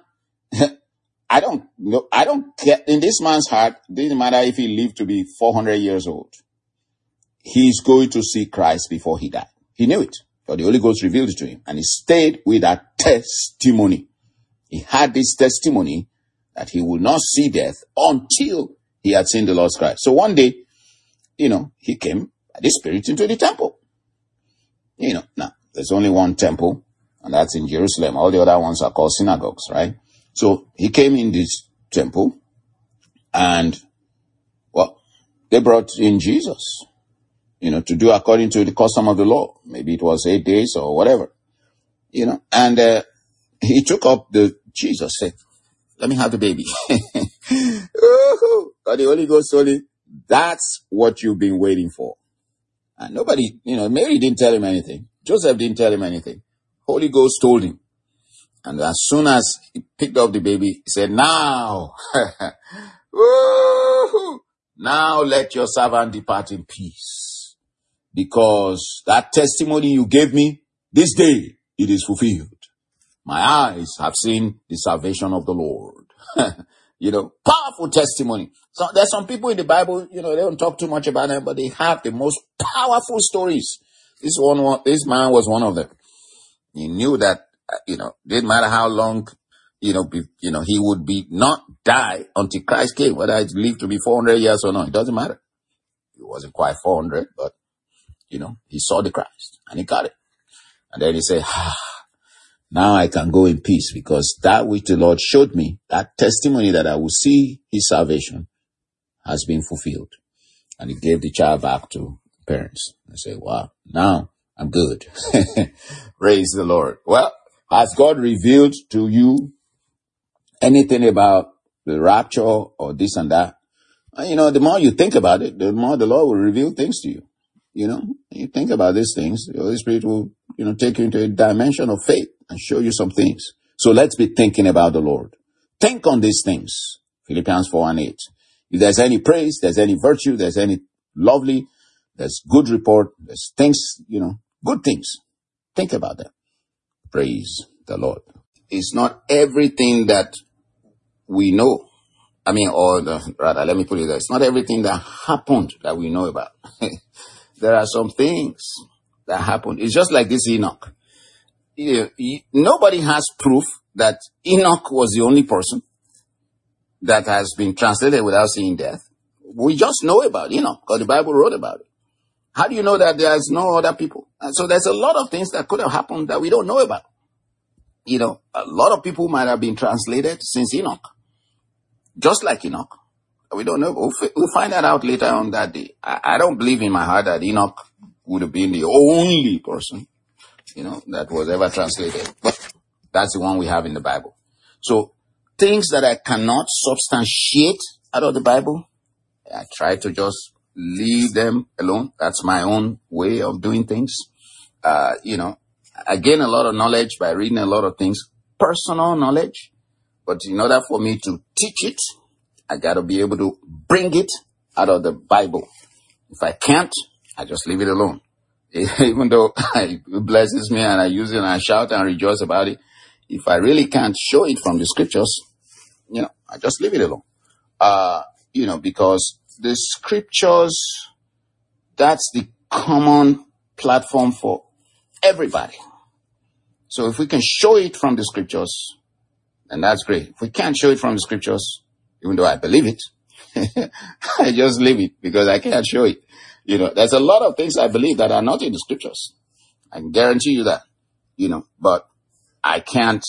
I don't care. In this man's heart, it doesn't matter if he lived to be 400 years old. He's going to see Christ before he died. He knew it, but the Holy Ghost revealed it to him, and he stayed with that testimony. He had this testimony that he would not see death until he had seen the Lord Christ. So one day, you know, he came by the Spirit into the temple. You know, now, there's only one temple, and that's in Jerusalem. All the other ones are called synagogues, right? So he came in this temple, and, well, they brought in Jesus, you know, to do according to the custom of the law. Maybe it was 8 days or whatever, you know, and he took up Jesus said, let me have the baby. But the Holy Ghost told him, that's what you've been waiting for. And nobody, you know, Mary didn't tell him anything. Joseph didn't tell him anything. Holy Ghost told him. And as soon as he picked up the baby, he said, now, now let your servant depart in peace. Because that testimony you gave me, this day it is fulfilled. My eyes have seen the salvation of the Lord. You know, powerful testimony. So there's some people in the Bible, you know, they don't talk too much about them, but they have the most powerful stories. This man was one of them. He knew that, you know, didn't matter how long, you know, he would be not die until Christ came, whether it lived to be 400 years or not. It doesn't matter. It wasn't quite 400, but, you know, he saw the Christ and he got it. And then he said, now I can go in peace because that which the Lord showed me, that testimony that I will see his salvation has been fulfilled. And he gave the child back to parents. I say, wow, now I'm good. Praise the Lord. Well, has God revealed to you anything about the rapture or this and that? You know, the more you think about it, the more the Lord will reveal things to you. You know, you think about these things, the Holy Spirit will, you know, take you into a dimension of faith and show you some things. So let's be thinking about the Lord. Think on these things. Philippians 4:8. If there's any praise, there's any virtue, there's any lovely, there's good report, there's things, you know, good things. Think about them. Praise the Lord. It's not everything that we know. Rather, let me put it there. It's not everything that happened that we know about. There are some things that happened. It's just like this Enoch. Nobody has proof that Enoch was the only person that has been translated without seeing death. We just know about Enoch because the Bible wrote about it. How do you know that there's no other people? And so there's a lot of things that could have happened that we don't know about. You know, a lot of people might have been translated since Enoch. Just like Enoch. We don't know. We'll find that out later on that day. I don't believe in my heart that Enoch would have been the only person, you know, that was ever translated. But that's the one we have in the Bible. So things that I cannot substantiate out of the Bible, I try to just leave them alone. That's my own way of doing things. You know, I gain a lot of knowledge by reading a lot of things. Personal knowledge. But in order for me to teach it, I got to be able to bring it out of the Bible. If I can't, I just leave it alone. Even though it blesses me and I use it and I shout and rejoice about it, if I really can't show it from the scriptures, I just leave it alone. Because the scriptures, that's the common platform for everybody. So if we can show it from the scriptures, then that's great. If we can't show it from the scriptures, even though I believe it, I just leave it because I can't show it. There's a lot of things I believe that are not in the scriptures. I can guarantee you that, but I can't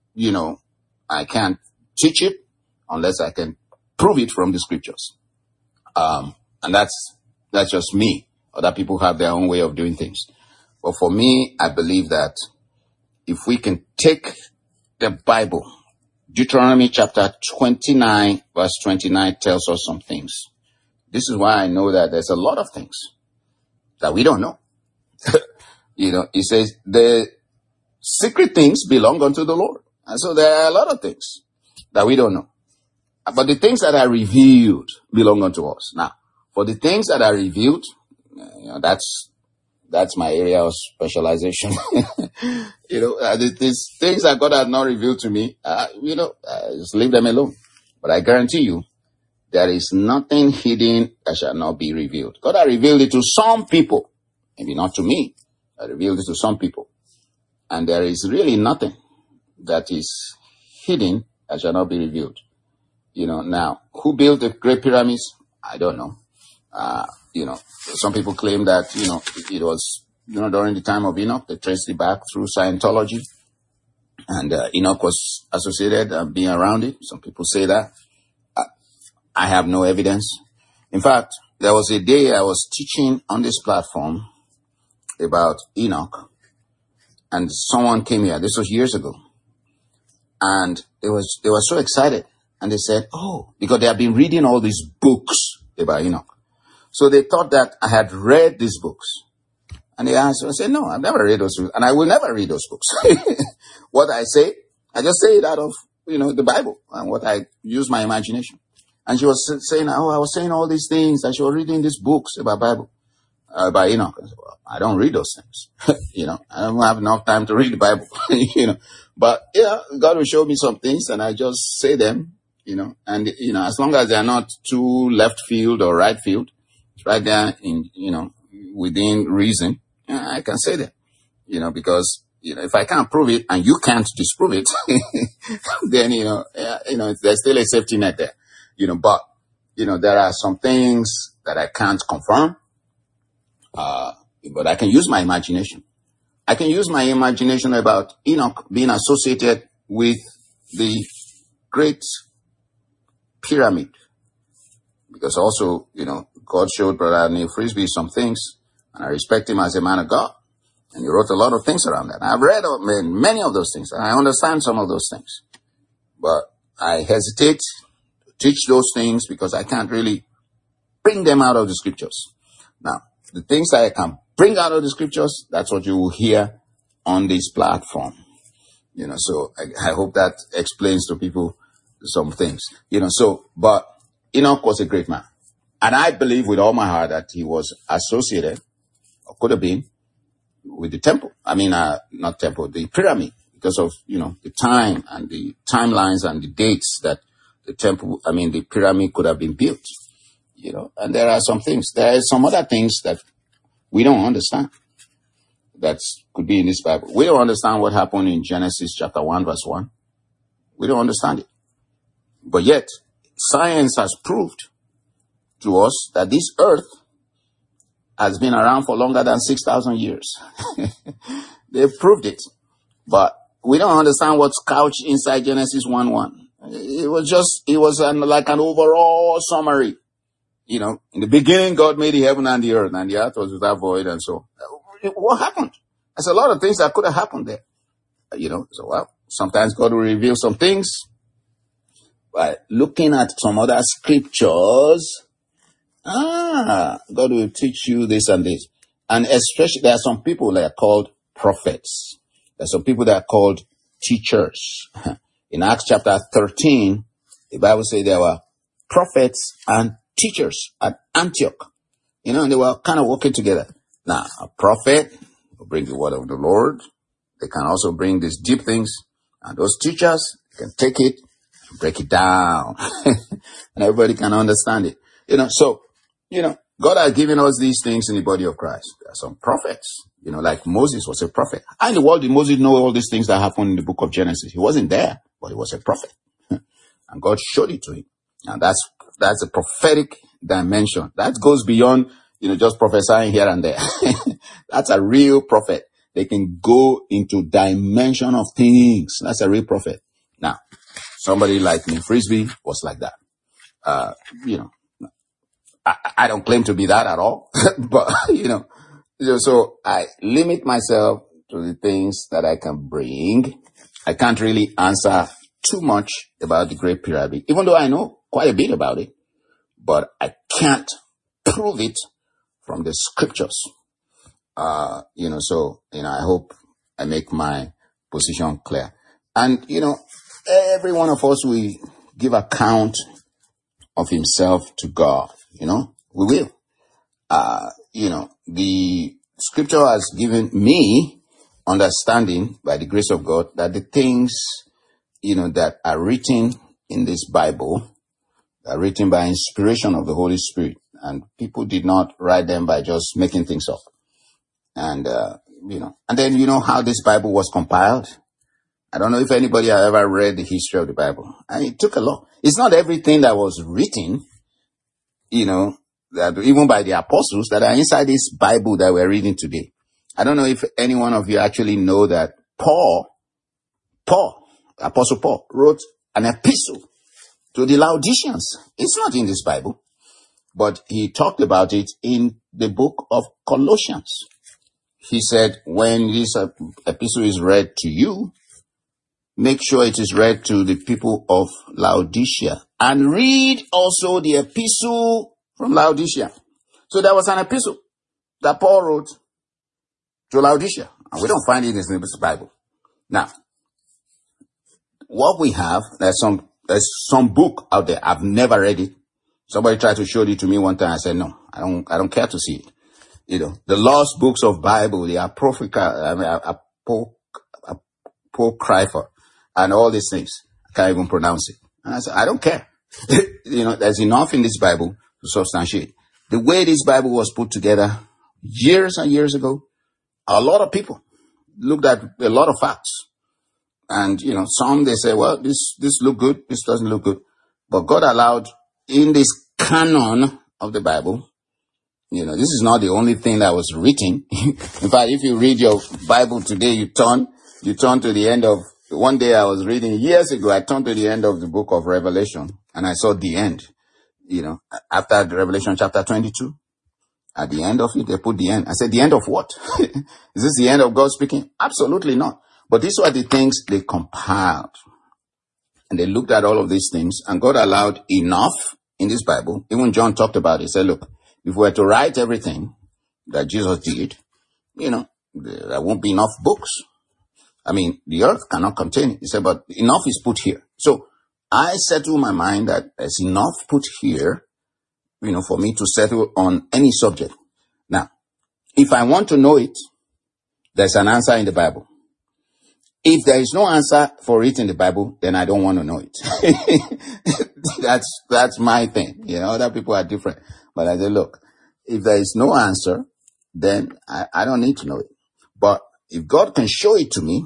teach it unless I can prove it from the scriptures. And that's just me. Other people have their own way of doing things. But for me, I believe that if we can take the Bible, Deuteronomy chapter 29, verse 29 tells us some things. This is why I know that there's a lot of things that we don't know. It says the secret things belong unto the Lord. And so there are a lot of things that we don't know. But the things that are revealed belong unto us. Now, for the things that are revealed, that's my area of specialization. These things that God has not revealed to me, just leave them alone. But I guarantee you, there is nothing hidden that shall not be revealed. God has revealed it to some people, maybe not to me. I revealed it to some people. And there is really nothing that is hidden that shall not be revealed. Now, who built the Great Pyramids? I don't know. Some people claim that, it was, during the time of Enoch, they traced it back through Scientology. And Enoch was associated and being around it. Some people say that. I have no evidence. In fact, there was a day I was teaching on this platform about Enoch. And someone came here. This was years ago. And they were so excited. And they said, because they have been reading all these books about Enoch. So they thought that I had read these books. And they asked, I said, no, I've never read those books. And I will never read those books. What I say, I just say it out of, the Bible and what I use my imagination. And she was saying, I was saying all these things. And she was reading these books about Bible, about Enoch. I said, well, I don't read those things. I don't have enough time to read the Bible, But, God will show me some things and I just say them, and, as long as they're not too left field or right field, it's right there in, within reason, I can say them, because, if I can't prove it and you can't disprove it, then, there's still a safety net there, but, there are some things that I can't confirm, but I can use my imagination. I can use my imagination about Enoch being associated with the Great Pyramid. Because also, God showed Brother Neil Frisbee some things, and I respect him as a man of God. And he wrote a lot of things around that. And I've read many of those things, and I understand some of those things. But I hesitate to teach those things because I can't really bring them out of the scriptures. Now, the things that I can bring out of the scriptures, that's what you will hear on this platform. So I hope that explains to people some things. But Enoch was a great man. And I believe with all my heart that he was associated, or could have been, with the temple. Not temple, the pyramid, because of, the time and the timelines and the dates that the pyramid could have been built. And there are some things, there are some other things that we don't understand that could be in this Bible. We don't understand what happened in Genesis chapter 1, verse 1. We don't understand it. But yet, science has proved to us that this earth has been around for longer than 6,000 years. They've proved it. But we don't understand what's couched inside Genesis 1:1. It was like an overall summary. In the beginning, God made the heaven and the earth was without void, and so. What happened? There's a lot of things that could have happened there. Sometimes God will reveal some things by looking at some other scriptures. God will teach you this and this. And especially, there are some people that are called prophets. There are some people that are called teachers. In Acts chapter 13, the Bible says there were prophets and teachers at Antioch. And they were kind of working together. Now, a prophet will bring the word of the Lord. They can also bring these deep things. And those teachers can take it and break it down. And everybody can understand it. So, God has given us these things in the body of Christ. There are some prophets, like Moses was a prophet. How in the world did Moses know all these things that happened in the book of Genesis? He wasn't there, but he was a prophet. And God showed it to him. And that's a prophetic dimension. That goes beyond, just prophesying here and there. That's a real prophet. They can go into dimension of things. That's a real prophet. Now, somebody like me, Frisbee, was like that. I don't claim to be that at all, but, so I limit myself to the things that I can bring. I can't really answer too much about the Great Pyramid, even though I know quite a bit about it, but I can't prove it from the scriptures. I hope I make my position clear. And, every one of us will give account of himself to God. We will. The scripture has given me understanding by the grace of God that the things, that are written in this Bible are written by inspiration of the Holy Spirit. And people did not write them by just making things up. And, and then how this Bible was compiled. I don't know if anybody has ever read the history of the Bible. And it took a lot. It's not everything that was written, that even by the apostles that are inside this Bible that we're reading today. I don't know if any one of you actually know that Apostle Paul wrote an epistle to the Laodiceans. It's not in this Bible, but he talked about it in the book of Colossians. He said, when this epistle is read to you, make sure it is read to the people of Laodicea, and read also the epistle from Laodicea. So there was an epistle that Paul wrote to Laodicea, and we don't find it in this Bible. Now, what we have, there's some book out there. I've never read it. Somebody tried to show it to me one time. I said, no, I don't care to see it. The lost books of Bible, the Apocrypha, and all these things. I can't even pronounce it. And I said, I don't care. There's enough in this Bible to substantiate. The way this Bible was put together years and years ago, a lot of people looked at a lot of facts. And, some they say, well, this look good, this doesn't look good. But God allowed in this canon of the Bible, this is not the only thing that was written. In fact, if you read your Bible today, you turn to the end of, one day I was reading years ago, I turned to the end of the book of Revelation and I saw the end, after the Revelation chapter 22. At the end of it, they put the end. I said, the end of what? Is this the end of God speaking? Absolutely not. But these were the things they compiled. And they looked at all of these things, and God allowed enough in this Bible. Even John talked about it. He said, look, if we were to write everything that Jesus did, there won't be enough books. I mean, the earth cannot contain it. He said, but enough is put here. So I settled my mind that there's enough put here, for me to settle on any subject. Now, if I want to know it, there's an answer in the Bible. If there is no answer for it in the Bible, then I don't want to know it. That's my thing. Other people are different. But I say, look, if there is no answer, then I don't need to know it. But if God can show it to me,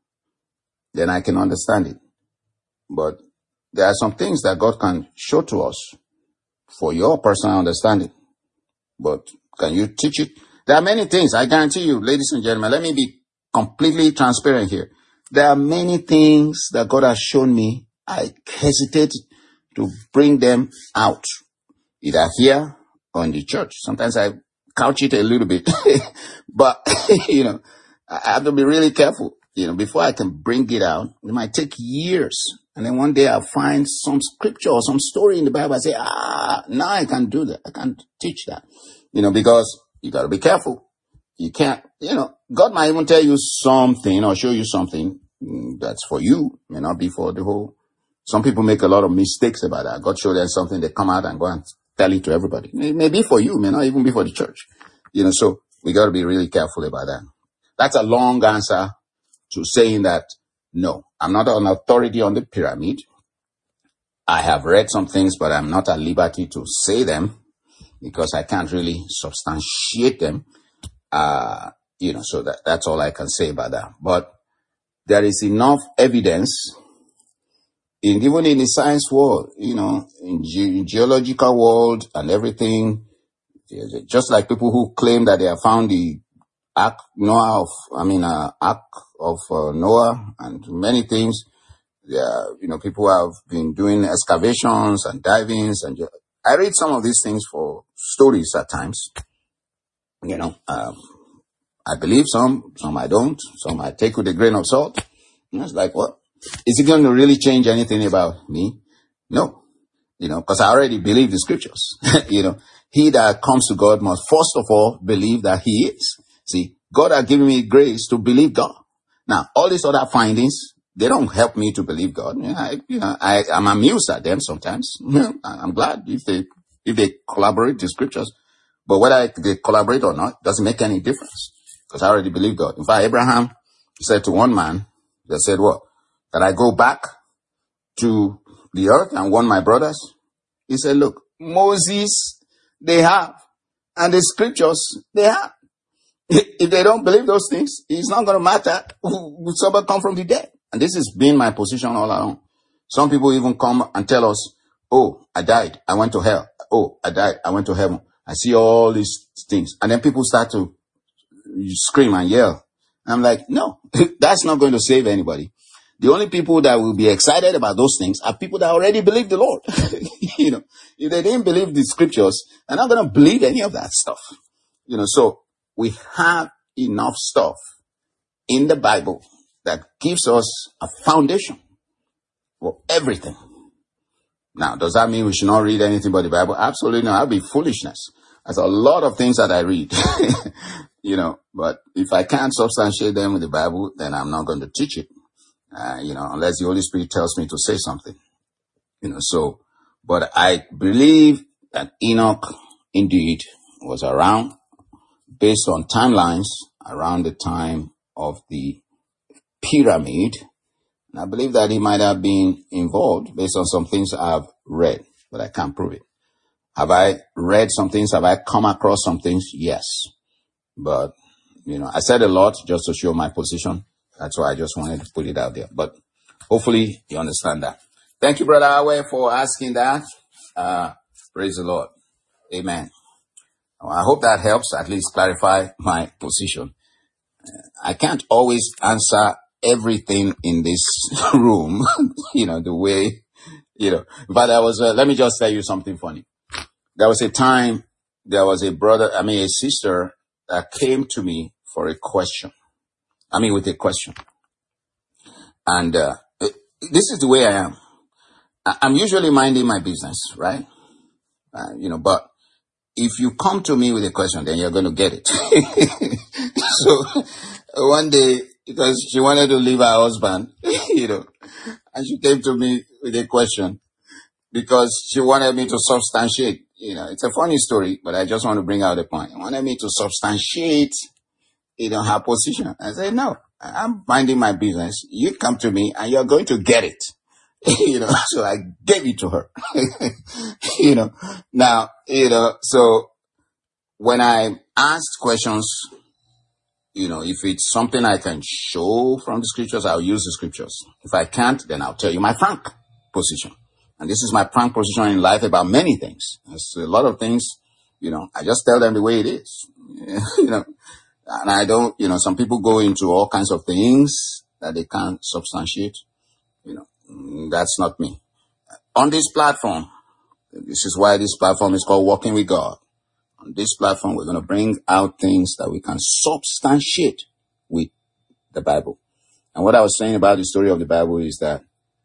then I can understand it. But there are some things that God can show to us for your personal understanding. But can you teach it? There are many things, I guarantee you, ladies and gentlemen, let me be completely transparent here. There are many things that God has shown me. I hesitate to bring them out, either here or in the church. Sometimes I couch it a little bit, but, I have to be really careful. Before I can bring it out, it might take years. And then one day I'll find some scripture or some story in the Bible. I say, now I can't do that. I can't teach that, because you got to be careful. You can't, God might even tell you something or show you something That's for you, may not be for the whole. Some people make a lot of mistakes about that. God showed them something, they come out and go and tell it to everybody. It may be for you, may not even be for the church. So we got to be really careful about that. That's a long answer to saying that, no, I'm not an authority on the pyramid. I have read some things, but I'm not at liberty to say them because I can't really substantiate them. So that's all I can say about that. But there is enough evidence even in the science world, in geological world and everything, just like people who claim that they have found the Ark of Noah and many things. People have been doing excavations and divings, and I read some of these things for stories at times. I believe some I don't, some I take with a grain of salt. It's like, what? Is it going to really change anything about me? No, because I already believe the scriptures. He that comes to God must first of all believe that he is. See, God has given me grace to believe God. Now, all these other findings, they don't help me to believe God. I'm amused at them sometimes. I'm glad if they collaborate the scriptures, but whether they collaborate or not doesn't make any difference because I already believe God. In fact, Abraham said to one man, they said, what? That I go back to the earth and warn my brothers? He said, look, Moses, they have, and the scriptures, they have. If they don't believe those things, it's not going to matter who somebody come from the dead. And this has been my position all along. Some people even come and tell us, oh, I died, I went to hell. Oh, I died, I went to heaven. I see all these things. And then people start to scream and yell. I'm like, no, that's not going to save anybody. The only people that will be excited about those things are people that already believe the Lord. If they didn't believe the scriptures, they're not going to believe any of that stuff. So we have enough stuff in the Bible that gives us a foundation for everything. Now, does that mean we should not read anything but the Bible? Absolutely not. That'd be foolishness. There's a lot of things that I read, but if I can't substantiate them with the Bible, then I'm not going to teach it, unless the Holy Spirit tells me to say something, but I believe that Enoch indeed was around based on timelines around the time of the pyramid. And I believe that he might have been involved based on some things I've read, but I can't prove it. Have I read some things? Have I come across some things? Yes. But, I said a lot just to show my position. That's why I just wanted to put it out there. But hopefully you understand that. Thank you, Brother Awe, for asking that. Praise the Lord. Amen. I hope that helps at least clarify my position. I can't always answer everything in this room, the way, but let me just tell you something funny. There was a time, there was a sister that came to me for a question. With a question. And, this is the way I am. I'm usually minding my business, right? But if you come to me with a question, then you're going to get it. So one day, because she wanted to leave her husband, and she came to me with a question because she wanted me to substantiate. It's a funny story, but I just want to bring out the point. She wanted me to substantiate, her position. I said, no, I'm minding my business. You come to me and you're going to get it. So I gave it to her. Now, so when I ask questions, if it's something I can show from the scriptures, I'll use the scriptures. If I can't, then I'll tell you my frank position. And this is my frank position in life about many things. There's a lot of things, I just tell them the way it is, and I don't, some people go into all kinds of things that they can't substantiate. That's not me. On this platform, this is why this platform is called Walking with God. On this platform, we're going to bring out things that we can substantiate with the Bible. And what I was saying about the story of the Bible is that,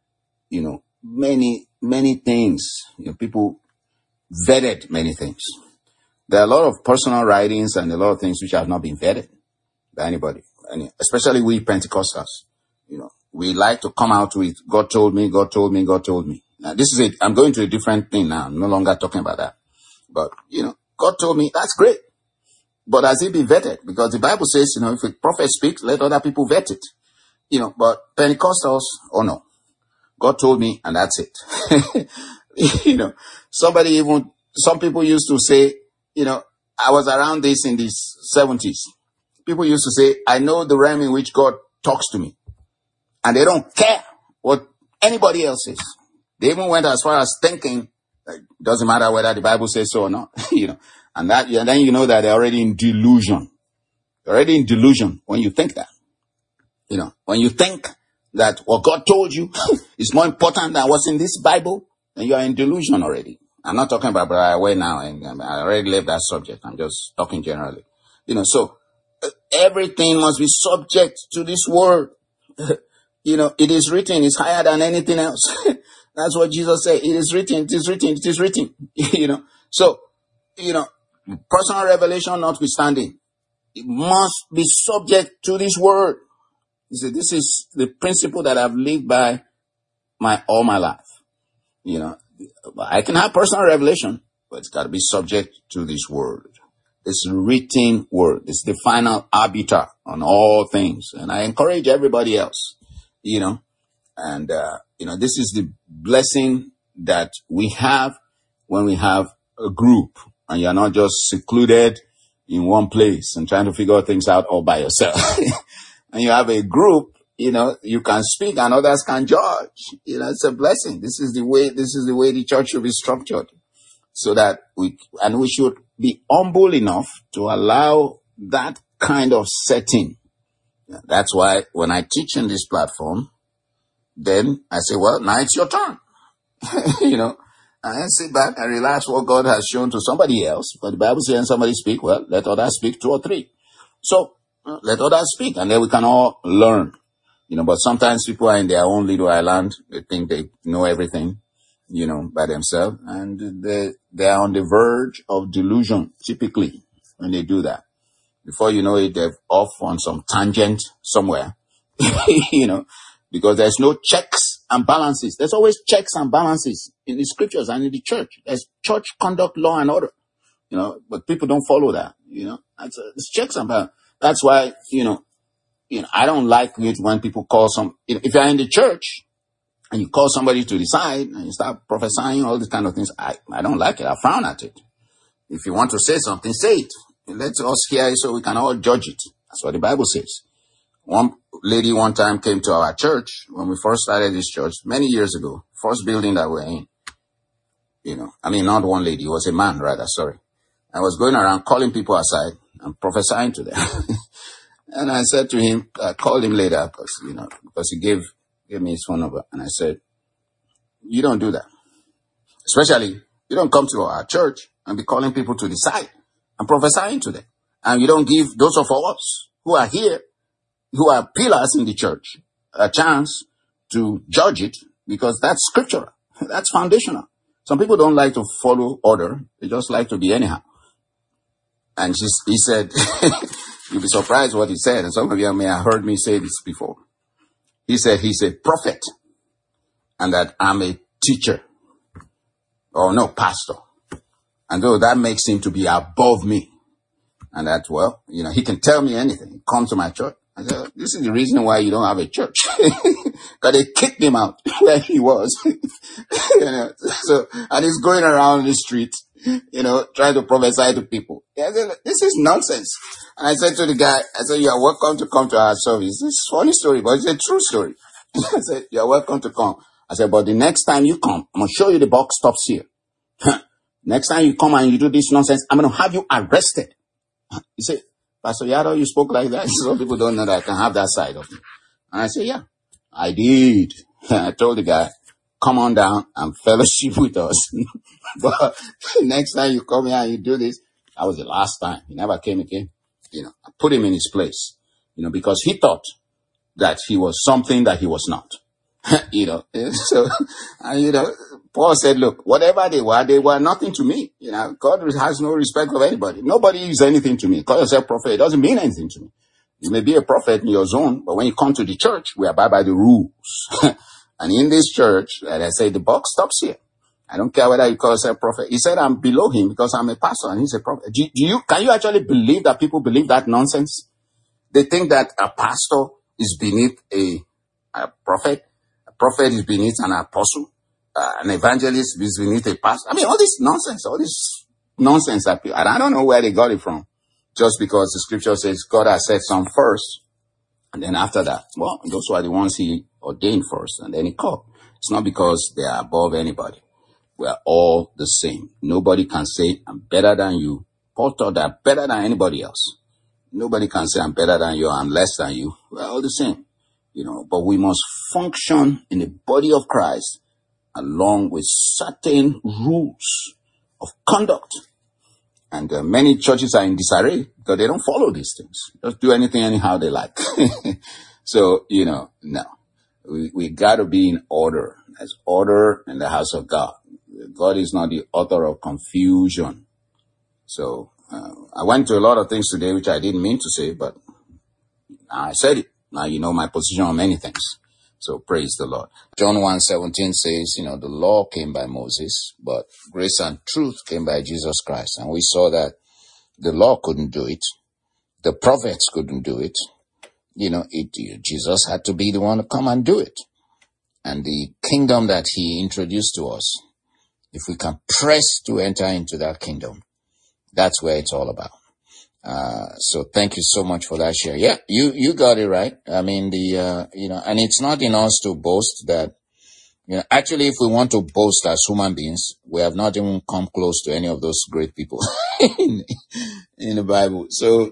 many things, people vetted many things. There are a lot of personal writings and a lot of things which have not been vetted by anybody, and especially we Pentecostals. we like to come out with God told me, God told me, God told me. Now, this is it. I'm going to a different thing now. I'm no longer talking about that. But, God told me, that's great. But has it been vetted? Because the Bible says, if a prophet speaks, let other people vet it. But Pentecostals, oh no. God told me, and that's it. Some people used to say, I was around this in the 70s. People used to say, I know the realm in which God talks to me. And they don't care what anybody else says. They even went as far as thinking, it doesn't matter whether the Bible says so or not, and then you know that they're already in delusion. They're already in delusion when you think that. When you think that what God told you is more important than what's in this Bible, then you are in delusion already. I'm not talking about Brother Away now, and I already left that subject. I'm just talking generally. So everything must be subject to this word. It is written, it's higher than anything else. That's what Jesus said. It is written, it is written, it is written. So, personal revelation notwithstanding, it must be subject to this word. He said, this is the principle that I've lived by all my life. I can have personal revelation, but it's got to be subject to this word. It's written word. It's the final arbiter on all things. And I encourage everybody else, and, this is the blessing that we have when we have a group and you're not just secluded in one place and trying to figure things out all by yourself. And you have a group, you can speak and others can judge. It's a blessing. This is the way the church should be structured, so that we should be humble enough to allow that kind of setting. That's why when I teach in this platform, then I say, well, now it's your turn. And then sit back and relax what God has shown to somebody else. But the Bible says when somebody speak, well, let others speak, 2 or 3. So let others speak, and then we can all learn. But sometimes people are in their own little island. They think they know everything, by themselves. And they are on the verge of delusion, typically, when they do that. Before you know it, they're off on some tangent somewhere, because there's no checks and balances. There's always checks and balances in the scriptures and in the church. There's church conduct, law and order, but people don't follow that, it's checks and balances. That's why, I don't like it when people call if you're in the church and you call somebody to the side and you start prophesying, all these kind of things, I don't like it. I frown at it. If you want to say something, say it. Let us hear it so we can all judge it. That's what the Bible says. One lady one time came to our church when we first started this church many years ago, first building that we're in. Not one lady, it was a man rather, sorry. I was going around calling people aside and prophesying to them. And I said to him, I called him later because he gave me his phone number. And I said, you don't do that. Especially, you don't come to our church and be calling people to the side and prophesying to them. And you don't give those of us who are here, who are pillars in the church, a chance to judge it, because that's scriptural. That's foundational. Some people don't like to follow order. They just like to be anyhow. And he said, you'll be surprised what he said. And some of you may have heard me say this before. He said he's a prophet and that I'm a teacher. Or no, pastor. And though that makes him to be above me. And that, well, he can tell me anything. Come to my church. I said, this is the reason why you don't have a church. Because they kicked him out where he was. And he's going around the street, trying to prophesy to people. I said, this is nonsense. And I said to the guy, you are welcome to come to our service. It's a funny story, but it's a true story. I said, you are welcome to come. I said, but the next time you come, I'm going to show you the buck stops here. Next time you come and you do this nonsense, I'm going to have you arrested. He said, Pastor Yado, you spoke like that. Some people don't know that I can have that side of me. And I said, yeah, I did. I told the guy, come on down and fellowship with us. But next time you come here and you do this, that was the last time. He never came again. I put him in his place, because he thought that he was something that he was not. So, Paul said, look, whatever they were nothing to me. God has no respect of anybody. Nobody is anything to me. Call yourself prophet. It doesn't mean anything to me. You may be a prophet in your zone, but when you come to the church, we abide by the rules. And in this church, like I say, the buck stops here. I don't care whether you call yourself a prophet. He said, I'm below him because I'm a pastor and he's a prophet. Can you actually believe that people believe that nonsense? They think that a pastor is beneath a prophet. A prophet is beneath an apostle. An evangelist is beneath a pastor. I mean, all this nonsense that people, and I don't know where they got it from. Just because the scripture says God has set some first. And then after that, well, those were the ones he ordained first and then he called. It's not because they are above anybody. We are all the same. Nobody can say, I'm better than you. Paul taught that I'm better than anybody else. Nobody can say, I'm better than you, I'm less than you. We're all the same. But we must function in the body of Christ along with certain rules of conduct. And many churches are in disarray because they don't follow these things. Just do anything anyhow they like. So, no. We got to be in order. There's order in the house of God. God is not the author of confusion. So, I went to a lot of things today which I didn't mean to say, but I said it. Now you know my position on many things. So praise the Lord. John 1:17 says, the law came by Moses, but grace and truth came by Jesus Christ. And we saw that the law couldn't do it. The prophets couldn't do it. Jesus had to be the one to come and do it. And the kingdom that he introduced to us, if we can press to enter into that kingdom, that's where it's all about. So thank you so much for that share. Yeah, you got it right. I mean, and it's not in us to boast that, actually, if we want to boast as human beings, we have not even come close to any of those great people in the Bible. So,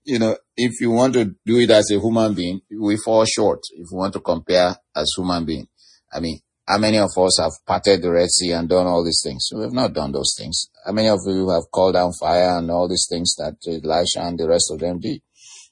if you want to do it as a human being, we fall short if we want to compare as human being. I mean, how many of us have parted the Red Sea and done all these things? We have not done those things. How many of you have called down fire and all these things that Elisha and the rest of them did?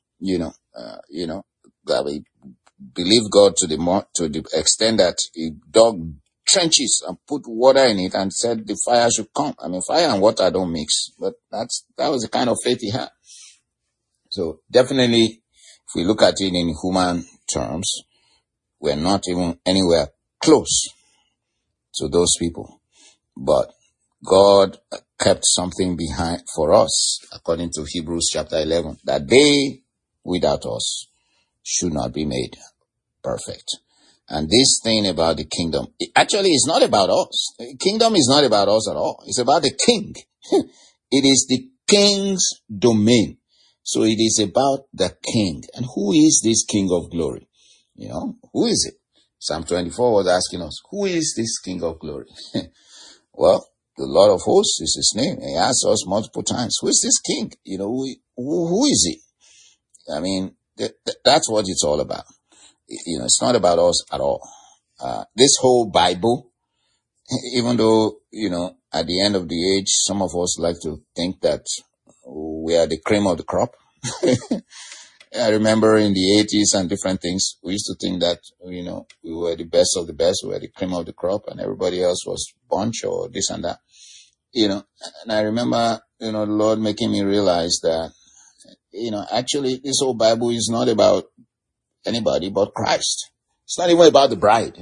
We believe God to the extent that he dug trenches and put water in it and said the fire should come. I mean, fire and water don't mix, but that was the kind of faith he had. So definitely, if we look at it in human terms, we're not even anywhere close to those people. But God kept something behind for us, according to Hebrews chapter 11, that they without us should not be made perfect. And this thing about the kingdom, actually is not about us. The kingdom is not about us at all. It's about the king. It is the king's domain. So it is about the king. And who is this king of glory? Who is it? Psalm 24 was asking us, who is this king of glory? Well, the Lord of hosts is his name. He asked us multiple times, who is this king? Who is he? I mean, that's what it's all about. It's not about us at all. This whole Bible, even though, at the end of the age, some of us like to think that we are the cream of the crop. I remember in the 80s and different things, we used to think that, we were the best of the best, we were the cream of the crop, and everybody else was bunch or this and that. And I remember, the Lord making me realize that, actually this whole Bible is not about anybody but Christ. It's not even about the bride.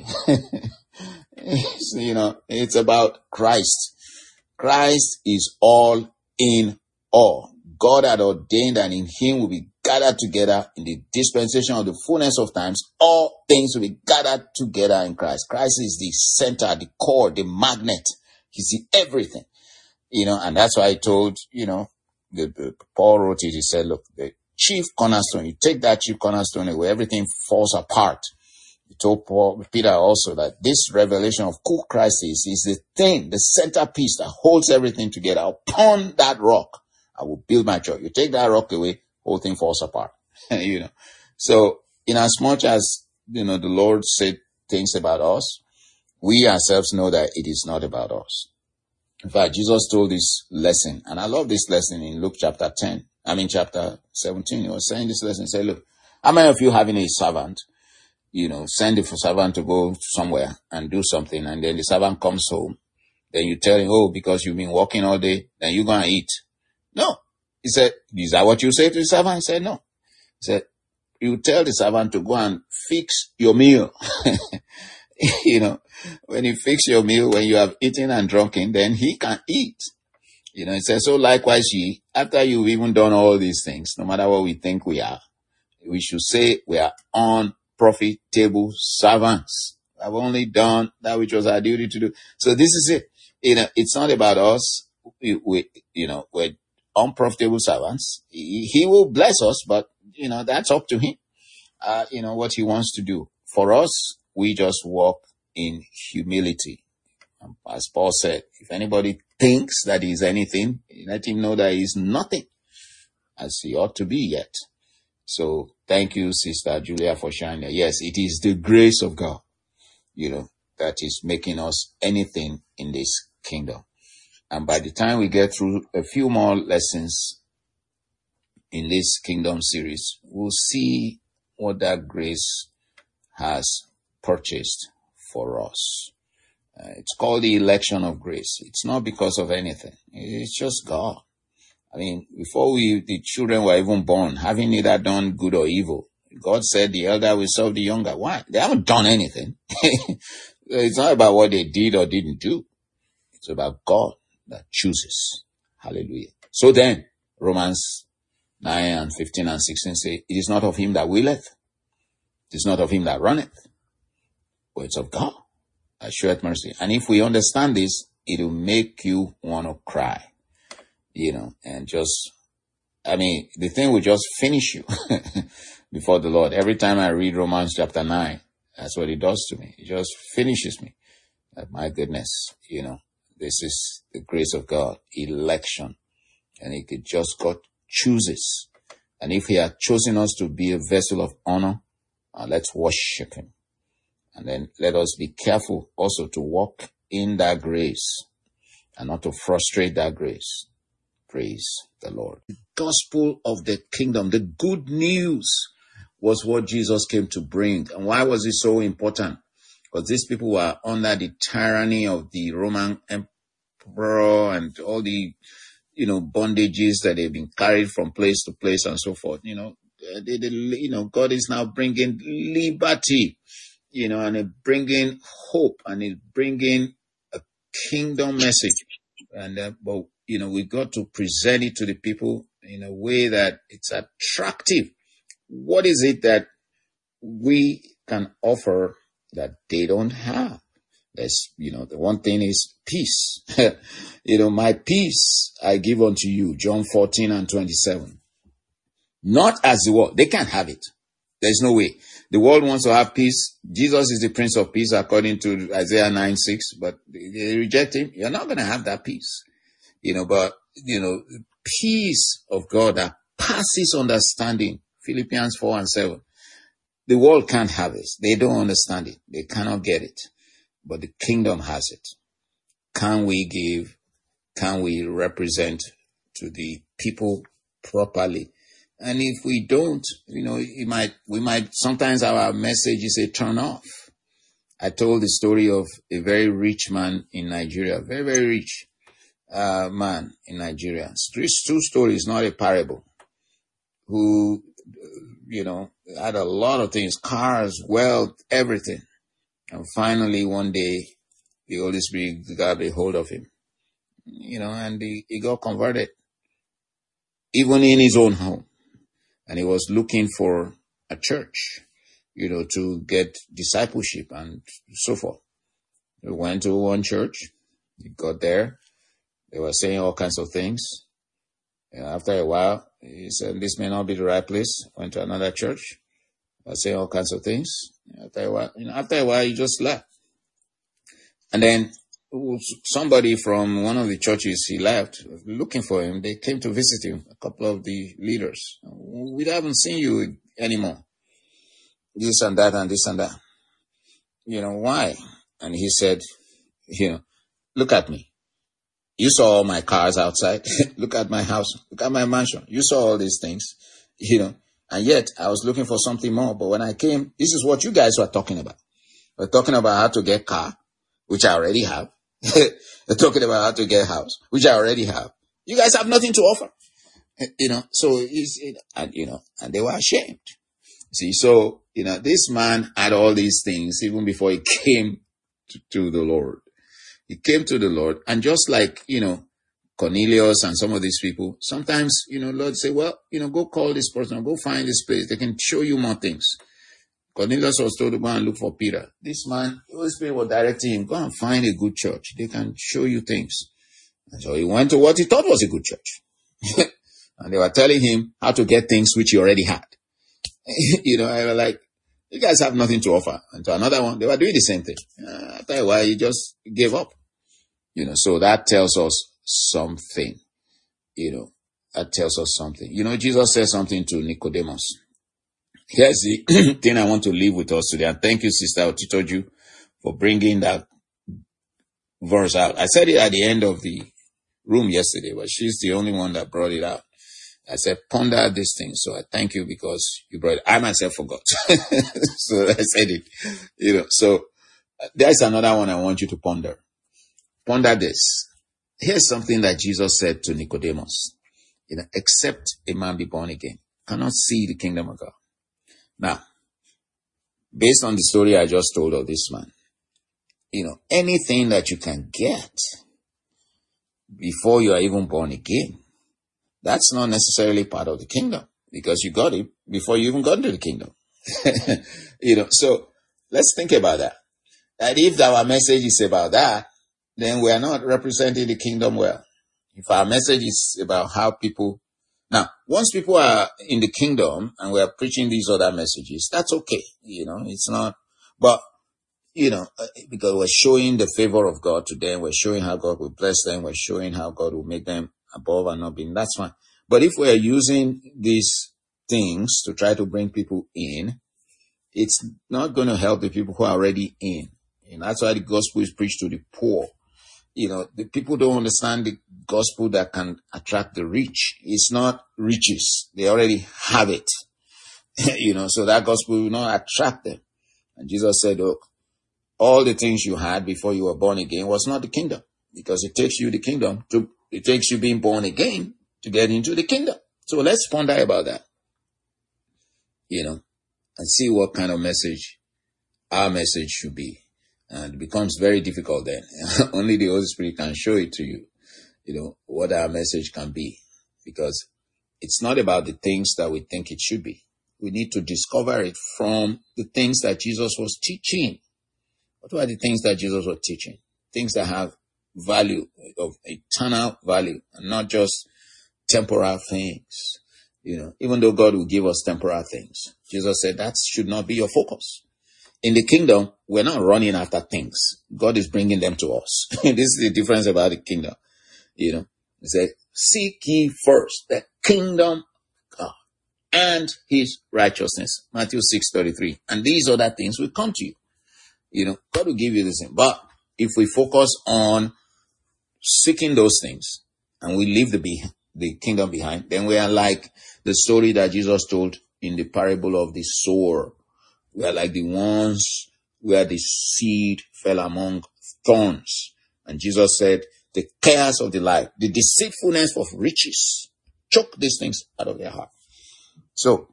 It's about Christ. Christ is all in all. God had ordained that in him will be gathered together in the dispensation of the fullness of times. All things will be gathered together in Christ. Christ is the center, the core, the magnet. He's the everything. And that's why I told, Paul wrote it. He said, look, the chief cornerstone, you take that chief cornerstone away, everything falls apart. He told Peter also that this revelation of who Christ is the thing, the centerpiece that holds everything together. Upon that rock, I will build my church. You take that rock away, whole thing falls apart. So in as much as, the Lord said things about us, we ourselves know that it is not about us. In fact, Jesus told this lesson, and I love this lesson in Luke chapter 17. He was saying this lesson, say, look, how many of you having a servant, send the servant to go somewhere and do something, and then the servant comes home, then you tell him, oh, because you've been working all day, then you're going to eat. No. He said, is that what you say to the servant? He said, no. He said, you tell the servant to go and fix your meal. When you fix your meal, when you have eaten and drunken, then he can eat. It says, so likewise ye, after you've even done all these things, no matter what we think we are, we should say we are unprofitable servants. I've only done that which was our duty to do. So this is it. It's not about us. We're unprofitable servants. He will bless us, but, that's up to him. What he wants to do. For us, we just walk in humility. As Paul said, if anybody thinks that he is anything, let him know that he is nothing, as he ought to be yet. So thank you, Sister Julia, for sharing that. Yes, it is the grace of God, that is making us anything in this kingdom. And by the time we get through a few more lessons in this kingdom series, we'll see what that grace has purchased for us. It's called the election of grace. It's not because of anything. It's just God. I mean, before the children were even born, having neither done good or evil, God said the elder will serve the younger. Why? They haven't done anything. It's not about what they did or didn't do. It's about God that chooses. Hallelujah. So then, Romans 9 and 15 and 16 say, it is not of him that willeth. It is not of him that runneth. But it's of God that showeth mercy. And if we understand this, it will make you want to cry. And the thing will just finish you before the Lord. Every time I read Romans chapter 9, that's what it does to me. It just finishes me. My goodness, this is the grace of God, election. And God chooses. And if he had chosen us to be a vessel of honor, let's worship him. And then let us be careful also to walk in that grace and not to frustrate that grace. Praise the Lord. The gospel of the kingdom, the good news, was what Jesus came to bring. And why was it so important? Because these people were under the tyranny of the Roman emperor and all the, bondages that they've been carried from place to place and so forth. God is now bringing liberty, and bringing hope, and it's bringing a kingdom message. And, we got to present it to the people in a way that it's attractive. What is it that we can offer that they don't have? There's, the one thing is peace. My peace I give unto you, John 14 and 27. Not as the world. They can't have it. There's no way. The world wants to have peace. Jesus is the Prince of Peace according to Isaiah 9:6, but they reject him. You're not going to have that peace. Peace of God that passes understanding. Philippians 4 and 7. The world can't have it. They don't understand it. They cannot get it. But the kingdom has it. Can we give? Can we represent to the people properly? And if we don't, we might, sometimes our message is a turn off. I told the story of a very rich man in Nigeria, very, very rich man in Nigeria. It's true stories, not a parable, who, had a lot of things, cars, wealth, everything. And finally, one day, the Holy Spirit got a hold of him, and he got converted, even in his own home. And he was looking for a church, to get discipleship and so forth. He went to one church. He got there. They were saying all kinds of things. And after a while, he said, this may not be the right place. Went to another church. They were saying all kinds of things. After a while, he just left. And then somebody from one of the churches he left, looking for him, they came to visit him, a couple of the leaders. We haven't seen you anymore. This and that and this and that. Why? And he said, look at me. You saw all my cars outside. Look at my house. Look at my mansion. You saw all these things, and yet I was looking for something more. But when I came, this is what you guys were talking about. We're talking about how to get car, which I already have. They're talking about how to get house, which I already have. You guys have nothing to offer, so and they were ashamed. See, so, this man had all these things even before he came to the Lord. He came to the Lord, and just like, Cornelius and some of these people, sometimes, Lord say, well, go call this person, go find this place. They can show you more things. Cornelius was told to go and look for Peter. This man, the Holy Spirit was directing him, go and find a good church. They can show you things. And so he went to what he thought was a good church. And they were telling him how to get things which he already had. I was like, you guys have nothing to offer. And to another one, they were doing the same thing. After a while, he just gave up. So that tells us something. That tells us something. Jesus said something to Nicodemus. Here's the thing I want to leave with us today. And thank you, Sister Otitoju, for bringing that verse out. I said it at the end of the room yesterday, but she's the only one that brought it out. I said, ponder this thing. So I thank you because you brought it. I myself forgot. So I said it. So there's another one I want you to ponder. Ponder this. Here's something that Jesus said to Nicodemus. Except a man be born again, cannot see the kingdom of God. Now, based on the story I just told of this man, anything that you can get before you are even born again, that's not necessarily part of the kingdom because you got it before you even got into the kingdom. So let's think about that. That if our message is about that, then we are not representing the kingdom well. If our message is about how people... Now, once people are in the kingdom and we are preaching these other messages, that's okay. It's not... But, because we're showing the favor of God to them, we're showing how God will bless them, we're showing how God will make them above and not being, that's fine. But if we're using these things to try to bring people in, it's not going to help the people who are already in. And that's why the gospel is preached to the poor. The people don't understand the gospel that can attract the rich. It's not riches. They already have it. So that gospel will not attract them. And Jesus said, look, all the things you had before you were born again was not the kingdom, because it takes you it takes you being born again to get into the kingdom. So let's ponder about that, and see what kind of message our message should be. And it becomes very difficult then. Only the Holy Spirit can show it to you, what our message can be, because it's not about the things that we think it should be. We need to discover it from the things that Jesus was teaching. What were the things that Jesus was teaching? Things that have value, of eternal value, and not just temporal things. Even though God will give us temporal things, Jesus said that should not be your focus. In the kingdom, we're not running after things. God is bringing them to us. This is the difference about the kingdom. He said, seek ye first the kingdom of God and his righteousness. Matthew 6:33. And these other things will come to you. God will give you this thing. But if we focus on seeking those things and we leave the kingdom behind, then we are like the story that Jesus told in the parable of the sower. We are like the ones where the seed fell among thorns. And Jesus said, the cares of the life, the deceitfulness of riches, choke these things out of their heart. So,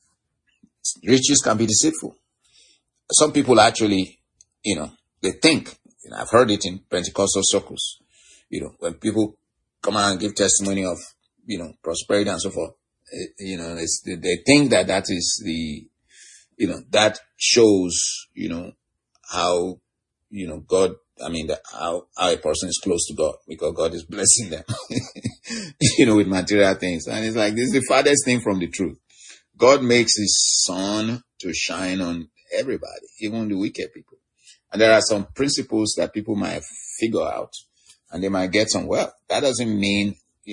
riches can be deceitful. Some people actually, they think, I've heard it in Pentecostal circles, when people come out and give testimony of, prosperity and so forth, they think that is the, that shows, how, God, how a person is close to God, because God is blessing them, with material things. And it's like, this is the farthest thing from the truth. God makes his sun to shine on everybody, even the wicked people. And there are some principles that people might figure out and they might get some wealth. That doesn't mean,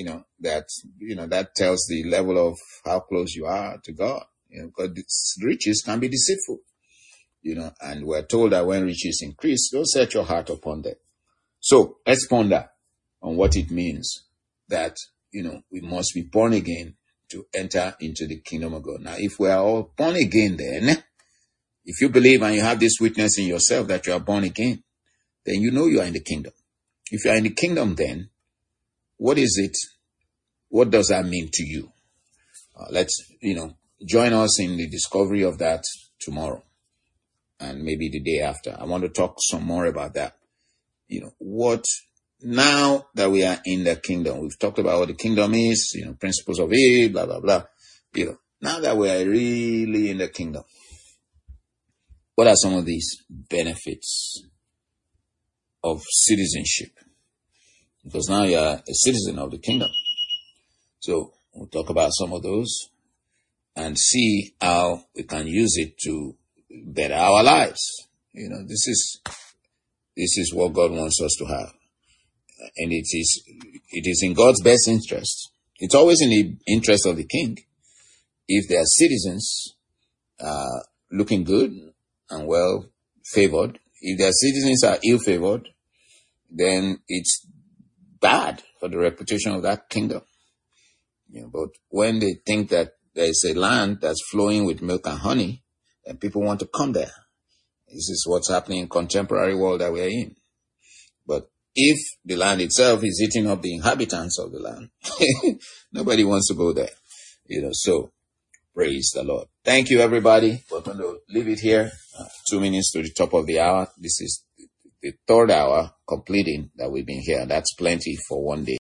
that tells the level of how close you are to God. Because riches can be deceitful, and we're told that when riches increase, don't set your heart upon them. So let's ponder on what it means that, we must be born again to enter into the kingdom of God. Now, if we are all born again, then if you believe and you have this witness in yourself that you are born again, then you know you are in the kingdom. If you are in the kingdom, then what is it? What does that mean to you? Let's, join us in the discovery of that tomorrow and maybe the day after. I want to talk some more about that. What now that we are in the kingdom, we've talked about what the kingdom is, principles of it, blah, blah, blah. Now that we are really in the kingdom, what are some of these benefits of citizenship? Because now you are a citizen of the kingdom. So we'll talk about some of those and see how we can use it to better our lives. This is what God wants us to have. And it is in God's best interest. It's always in the interest of the king. If their citizens are looking good and well favored, if their citizens are ill favored, then it's bad for the reputation of that kingdom. But when they think that there is a land that's flowing with milk and honey, then people want to come there. This is what's happening in contemporary world that we're in. But if the land itself is eating up the inhabitants of the land, nobody wants to go there. So praise the Lord. Thank you, everybody. We're going to leave it here. 2 minutes to the top of the hour. This is the third hour completing that we've been here. That's plenty for one day.